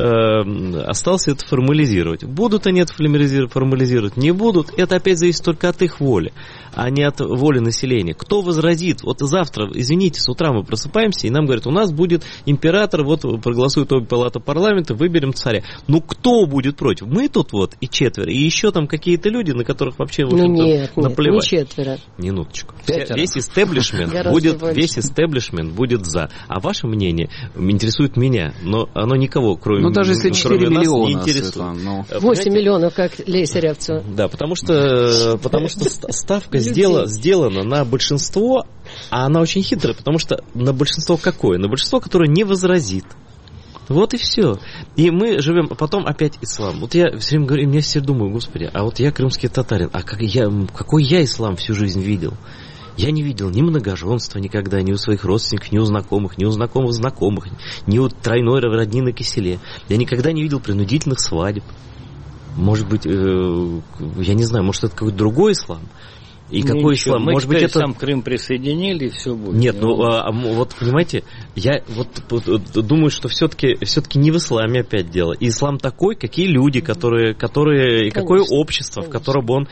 осталось это формализировать. Будут они это формализировать, не будут, это опять зависит только от их воли, а не от воли населения. Кто возразит? Вот завтра, извините, с утра мы просыпаемся, и нам говорят, у нас будет император, вот проголосует обе палаты парламента, выберем царя. Ну, кто будет против? Мы тут вот и четверо, и еще там какие-то люди, на которых вообще, в общем-то, ну, нет, наплевать. Нет, не четверо. Минуточку. Пятеро. Весь истеблишмент будет, весь истеблишмент будет за. А ваше мнение интересует меня, но оно никого, кроме, ну, даже если четыре нас, миллиона, не интересует. Светлана, ну... восемь миллионов, как Леся Рябцева. Да, потому что, потому что ставка сделала, сделана на большинство, а она очень хитрая, потому что на большинство какое? На большинство, которое не возразит. Вот и все. И мы живем, а потом опять ислам. Вот я все время говорю, я все думаю, господи, а вот я крымский татарин, а как я, какой я ислам всю жизнь видел? Я не видел ни многоженства никогда, ни у своих родственников, ни у знакомых, ни у знакомых знакомых, ни у тройной роднины киселе. Я никогда не видел принудительных свадеб. Может быть, э, я не знаю, может, это какой-то другой ислам? И ну, какой ничего, ислам? Мы Может быть, это сам Крым присоединили, и все будет. Нет, ну а, вот понимаете, я вот думаю, что все-таки все-таки не в исламе опять дело. И ислам такой, какие люди, которые, которые, и какое общество, конечно. В котором он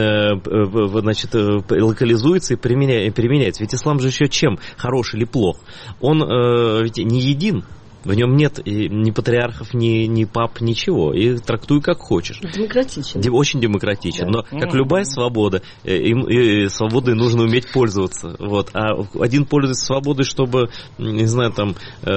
э, значит, локализуется и применяет, применяется. Ведь ислам же еще чем? Хорош или плох? Он э, ведь не един. В нем нет ни патриархов, ни, ни пап, ничего. И трактуй как хочешь. Демократичен. Очень демократичен. Да. Но, как любая свобода, им, и свободой нужно уметь пользоваться. Вот. А один пользуется свободой, чтобы, не знаю, там, э,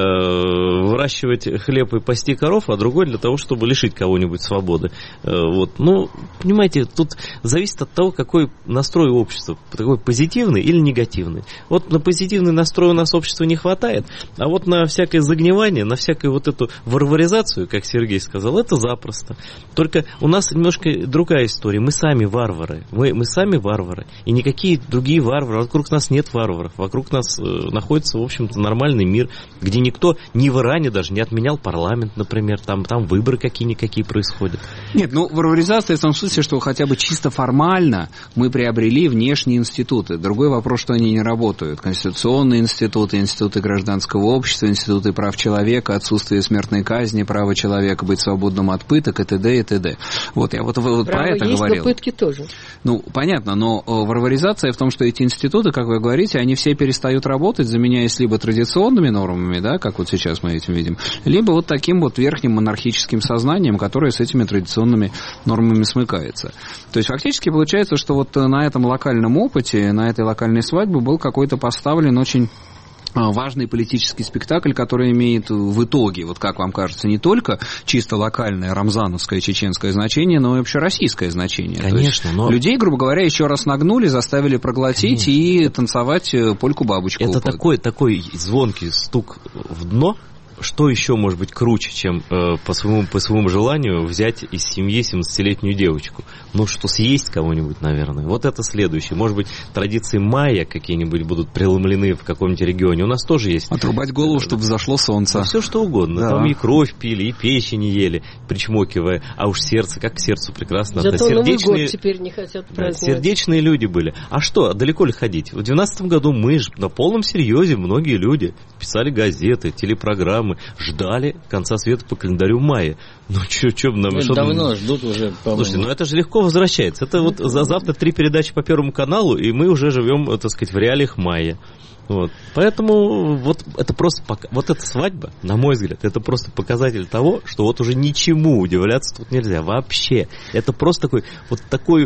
выращивать хлеб и пасти коров, а другой для того, чтобы лишить кого-нибудь свободы. Э, вот. Ну, понимаете, тут зависит от того, какой настрой у общества. Такой позитивный или негативный. Вот на позитивный настрой у нас общества не хватает, а вот на всякое загнивание, на всякую вот эту варваризацию, как Сергей сказал, это запросто. Только у нас немножко другая история. Мы сами варвары. Мы, мы сами варвары. И никакие другие варвары. Вокруг нас нет варваров. Вокруг нас э, находится, в общем-то, нормальный мир, где никто ни в Иране даже не отменял парламент, например. Там, там выборы какие-никакие происходят. Нет, ну, варваризация в том смысле, что хотя бы чисто формально мы приобрели внешние институты. Другой вопрос, что они не работают. Конституционные институты, институты гражданского общества, институты прав человека, отсутствие смертной казни, право человека быть свободным от пыток и т.д. и т.д. Вот я вот, вот про это есть, говорил. Но пытки тоже. Ну, понятно, но варваризация в том, что эти институты, как вы говорите, они все перестают работать, заменяясь либо традиционными нормами, да, как вот сейчас мы этим видим, либо вот таким вот верхним монархическим сознанием, которое с этими традиционными нормами смыкается. То есть фактически получается, что вот на этом локальном опыте, на этой локальной свадьбе был какой-то поставлен очень важный политический спектакль, который имеет в итоге, вот как вам кажется, не только чисто локальное рамзановское чеченское значение, но и общероссийское значение. Конечно, но... Людей, грубо говоря, еще раз нагнули, заставили проглотить Конечно. И танцевать польку-бабочку. Это такой, такой звонкий стук в дно. Что еще может быть круче, чем э, по, своему, по своему желанию взять из семьи семнадцатилетнюю девочку? Ну, что съесть кого-нибудь, наверное. Вот это следующее. Может быть, традиции майя какие-нибудь будут преломлены в каком-нибудь регионе. У нас тоже есть. Отрубать голову, чтобы взошло солнце. Ну, все что угодно. Да. Там и кровь пили, и печень ели, причмокивая. А уж сердце, как к сердцу прекрасно. Зато да, сердечные... Новый год теперь не хотят праздновать. Да, сердечные люди были. А что, далеко ли ходить? В двенадцатом году мы же на полном серьезе, многие люди писали газеты, телепрограммы, ждали конца света по календарю мая. Ну, что, что нам... Ну, давно ждут уже, по-моему. Слушайте, ну это же легко возвращается. Это вот за завтра три передачи по Первому каналу, и мы уже живем, так сказать, в реалиях мая. Вот. Поэтому вот это просто, вот эта свадьба, на мой взгляд, это просто показатель того, что вот уже ничему удивляться тут нельзя вообще. Это просто такой, вот такой,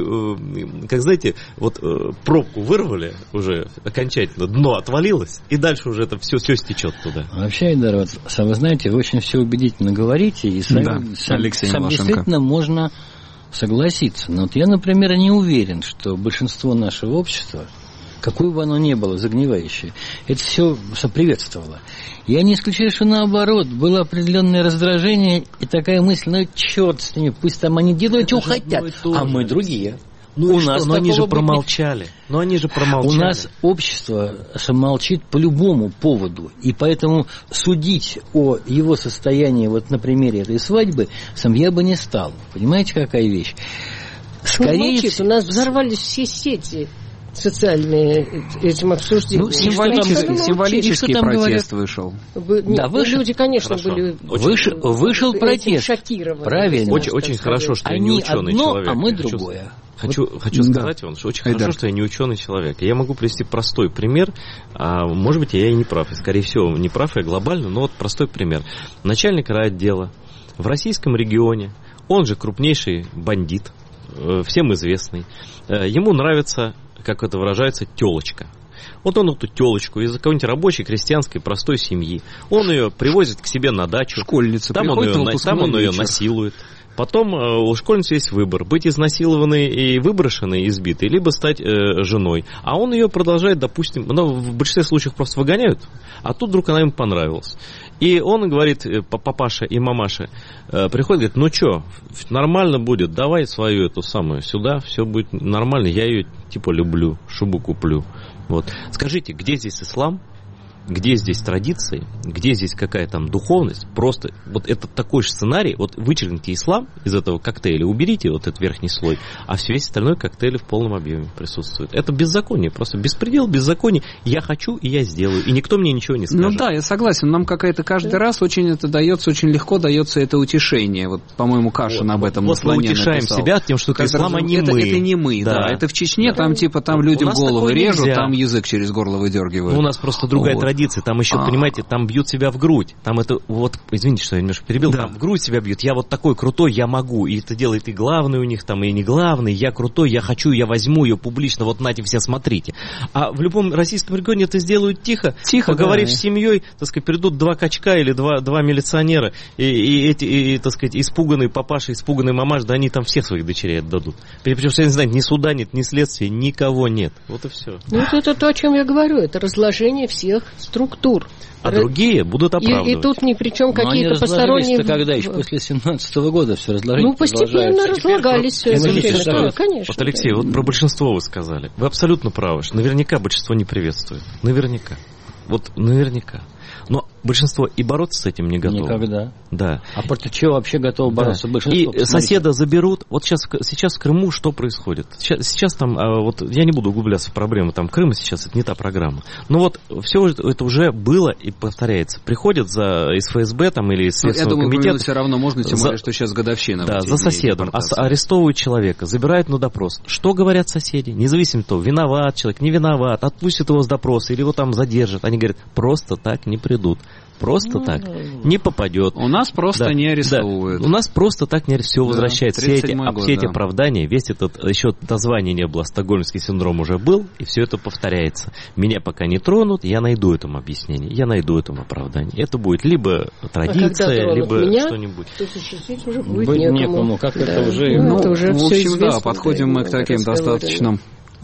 как знаете, вот пробку вырвали уже окончательно, дно отвалилось, и дальше уже это все, все стечет туда. Вообще, Айдар, вот, вы знаете, вы очень все убедительно говорите, и сам, да, сам, Алексей сам действительно можно согласиться. Но вот я, например, не уверен, что большинство нашего общества, какое бы оно ни было, загнивающее, это все соприветствовало. Я не исключаю, что наоборот, было определенное раздражение и такая мысль, ну черт с ними, пусть там они делают, что хотят, а мы другие. Ну, у нас, но они же промолчали. Но они же промолчали. У нас общество молчит по любому поводу, и поэтому судить о его состоянии вот на примере этой свадьбы сам я бы не стал. Понимаете, какая вещь? Скорее всего, у нас взорвались все сети социальные этим обсуждением. Ну, символический, символический протест говорят? Вышел. Вы, да, нет, вышел. Люди, конечно, хорошо. были вышел, вышел протест. Шокированы. Правильно. Очень, очень хорошо, что Они я не ученый одно, человек. а мы хочу, другое. Хочу, вот, хочу да. сказать вам, что очень Айдар. хорошо, что я не ученый человек. Я могу привести простой пример, а может быть, я и не прав. И, скорее всего, не прав я глобально, но вот простой пример. Начальник райотдела в российском регионе, он же крупнейший бандит, всем известный. Ему нравится, как это выражается, телочка. Вот он эту телочку из какой-нибудь рабочей, крестьянской, простой семьи, он ее привозит к себе на дачу. Школьница. Там он ее, там он ее насилует. Потом у школьницы есть выбор: быть изнасилованной и выброшенной, избитой, либо стать э, женой. А он ее продолжает, допустим, ну, в большинстве случаев просто выгоняют, а тут вдруг она ему понравилась. И он говорит, папаша и мамаша, э, приходит, говорит, ну что, нормально будет, давай свою эту самую сюда, все будет нормально, я ее типа люблю, шубу куплю. Вот. Скажите, где здесь ислам? Где здесь традиции, где здесь какая там духовность, просто вот это такой же сценарий, вот вычеркните ислам из этого коктейля, уберите вот этот верхний слой, а весь остальной коктейль в полном объеме присутствует. Это беззаконие, просто беспредел, беззаконие, я хочу и я сделаю, и никто мне ничего не скажет. Ну да, я согласен, нам какая-то каждый раз очень это дается, очень легко дается это утешение, вот, по-моему, Кашин вот, об этом вот мы утешаем написал. Себя тем, что это ислам, а не это, мы. Это не мы, да, да. Это в Чечне, там типа там людям головы режут, нельзя. Там язык через горло выдергивают. Ну, у нас просто другая вот. Традиция, там еще, а. Понимаете, там бьют себя в грудь. Там это вот, извините, что я немножко перебил, да. Там в грудь себя бьют. Я вот такой крутой, я могу. И это делает и главный у них, там, и не главный. Я крутой, я хочу, я возьму ее публично. Вот нате, все смотрите. А в любом российском регионе это сделают тихо. Тихо, поговорив да. с семьей, так сказать, придут два качка или два, два милиционера. И, и эти, и, так сказать, испуганные папаша, испуганный мамаш, да они там всех своих дочерей отдадут. Причем, что я не знаю, ни суда нет, ни следствия, никого нет. Вот и все. Ну, это то, о чем я говорю. Это разложение всех структур. А Р... другие будут оправдывать. И, и тут ни при чем какие-то посторонние... когда еще после семнадцатого года все разложились. Ну, постепенно разлагались все это. Да, конечно. Вот, Алексей, да. Вот про большинство вы сказали. Вы абсолютно правы, что наверняка большинство не приветствует. Наверняка. Вот наверняка. Но большинство и бороться с этим не готово. Никогда. Да. А против чего вообще готово бороться да. большинство? И посмотрите. Соседа заберут. Вот сейчас, сейчас в Крыму что происходит? Сейчас, сейчас там, вот я не буду углубляться в проблемы там Крыма, сейчас это не та программа. Но вот все это уже было и повторяется. Приходят за из эф эс бэ там, или из Следственного комитета. Я думаю, комитета. все равно можно, тем более, что сейчас годовщина. Да, за соседом. Арестовывают человека, забирают на допрос. Что говорят соседи? Независимо от того, виноват человек, не виноват, отпустят его с допроса или его там задержат. Они говорят, просто так не придут. Просто ну, так не попадет. У нас просто да, не арестовывают. Да. У нас просто так не арестовывают. Все да, возвращается. Все эти, год, все эти да. оправдания, весь этот, еще название не было, стокгольмский синдром уже был, и все это повторяется. Меня пока не тронут, я найду этому объяснение, я найду этому оправдание. Это будет либо традиция, а либо меня, что-нибудь. То защитить уже будет быть некому. некому. Как да. это уже... Ну, это уже в общем, да, подходим мы к таким достаточно...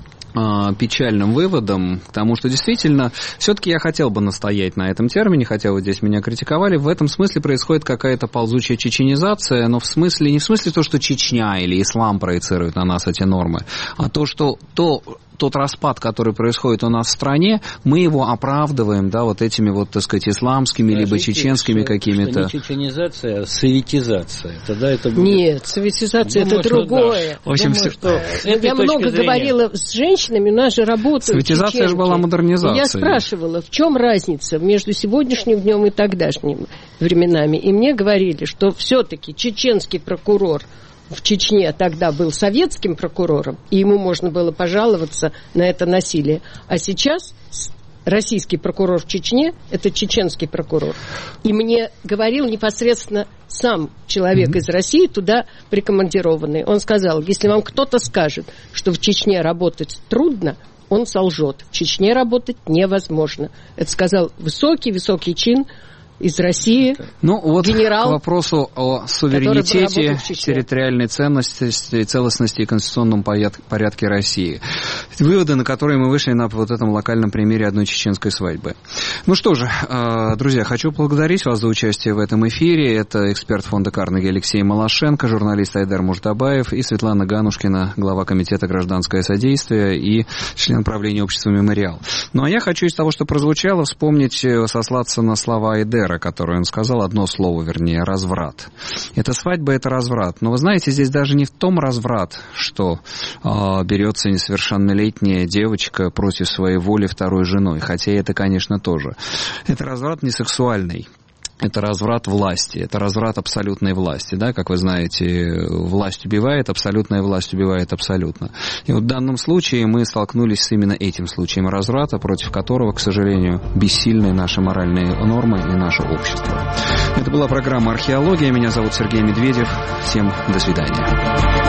печальным выводом, к тому, что действительно, все-таки я хотел бы настоять на этом термине, хотя вот здесь меня критиковали, в этом смысле происходит какая-то ползучая чеченизация, но в смысле, не в смысле то, что Чечня или ислам проецирует на нас эти нормы, а то, что то... тот распад, который происходит у нас в стране, мы его оправдываем, да, вот этими вот, так сказать, исламскими, Скажите, либо чеченскими что, какими-то... Что не чеченизация, а советизация. Тогда это будет... Нет, советизация Думаю, это другое. Да. В общем, Думаю, все... что... Я много зрения. говорила с женщинами, у нас же работают Советизация чеченки. же была модернизация. И я спрашивала, в чем разница между сегодняшним днем и тогдашними временами. И мне говорили, что все-таки чеченский прокурор в Чечне тогда был советским прокурором, и ему можно было пожаловаться на это насилие. А сейчас российский прокурор в Чечне – это чеченский прокурор. И мне говорил непосредственно сам человек mm-hmm. из России, туда прикомандированный. Он сказал, если вам кто-то скажет, что в Чечне работать трудно, он солжет. В Чечне работать невозможно. Это сказал высокий-высокий чин из России, ну, вот генерал, к вопросу о суверенитете, территориальной ценности, целостности и конституционном порядке России. Выводы, на которые мы вышли на вот этом локальном примере одной чеченской свадьбы. Ну что же, друзья, хочу поблагодарить вас за участие в этом эфире. Это эксперт фонда Карнеги Алексей Малашенко, журналист Айдар Муртабаев и Светлана Ганушкина, глава комитета «Гражданское содействие» и член правления общества «Мемориал». Ну а я хочу из того, что прозвучало, вспомнить, сослаться на слова Айдера, которое он сказал, одно слово, вернее, разврат. Это свадьба, это разврат. Но вы знаете, здесь даже не в том разврат, что э, берется несовершеннолетняя девочка против своей воли второй женой, хотя это, конечно, тоже. Это разврат не сексуальный. Это разврат власти, это разврат абсолютной власти, да, как вы знаете, власть убивает, абсолютная власть убивает абсолютно. И вот в данном случае мы столкнулись с именно этим случаем разврата, против которого, к сожалению, бессильны наши моральные нормы и наше общество. Это была программа «Археология», меня зовут Сергей Медведев, всем до свидания.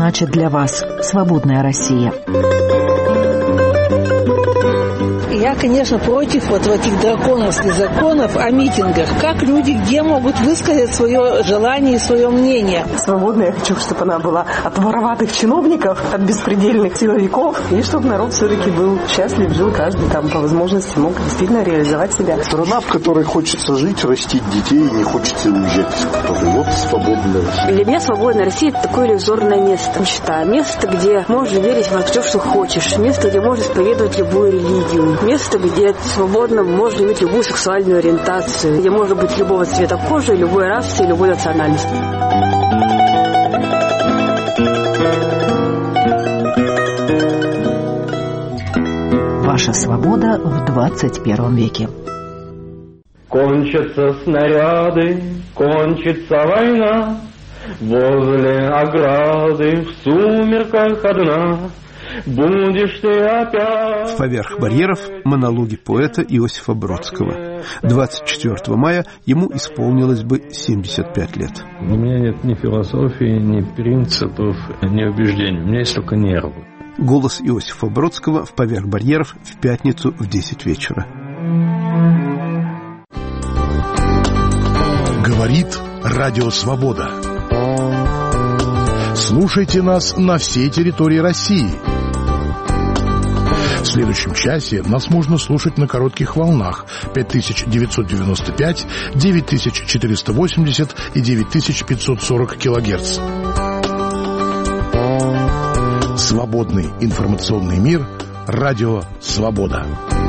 значит для вас свободная Россия? Я, конечно, против вот этих драконовских законов о митингах. Как люди где могут высказать свое желание и свое мнение? Свободная я хочу, чтобы она была от вороватых чиновников, от беспредельных силовиков, и чтобы народ все-таки был счастлив, жил каждый там по возможности, мог действительно реализовать себя. Страна, в которой хочется жить, растить детей, и не хочется уезжать. Вот свободная Россия. Для меня свободная Россия – это такое иллюзорное место, мечта. Место, где можешь верить во все, что хочешь. Место, где можешь исповедовать любую религию. Место, где свободно можно иметь любую сексуальную ориентацию, где можно быть любого цвета кожи, любой расы и любой национальности. Ваша свобода в двадцать первом веке. Кончатся снаряды, кончится война, возле ограды в сумерках одна. Будешь ты опять... «Поверх барьеров» — монологи поэта Иосифа Бродского. двадцать четвёртого мая ему исполнилось бы семьдесят пять лет. У меня нет ни философии, ни принципов, ни убеждений. У меня есть только нервы. Голос Иосифа Бродского в «Поверх барьеров» в пятницу в десять вечера. Говорит Радио Свобода. Слушайте нас на всей территории России. В следующем часе нас можно слушать на коротких волнах пять тысяч девятьсот девяносто пять, девять тысяч четыреста восемьдесят и девять тысяч пятьсот сорок килогерц. Свободный информационный мир. Радио Свобода.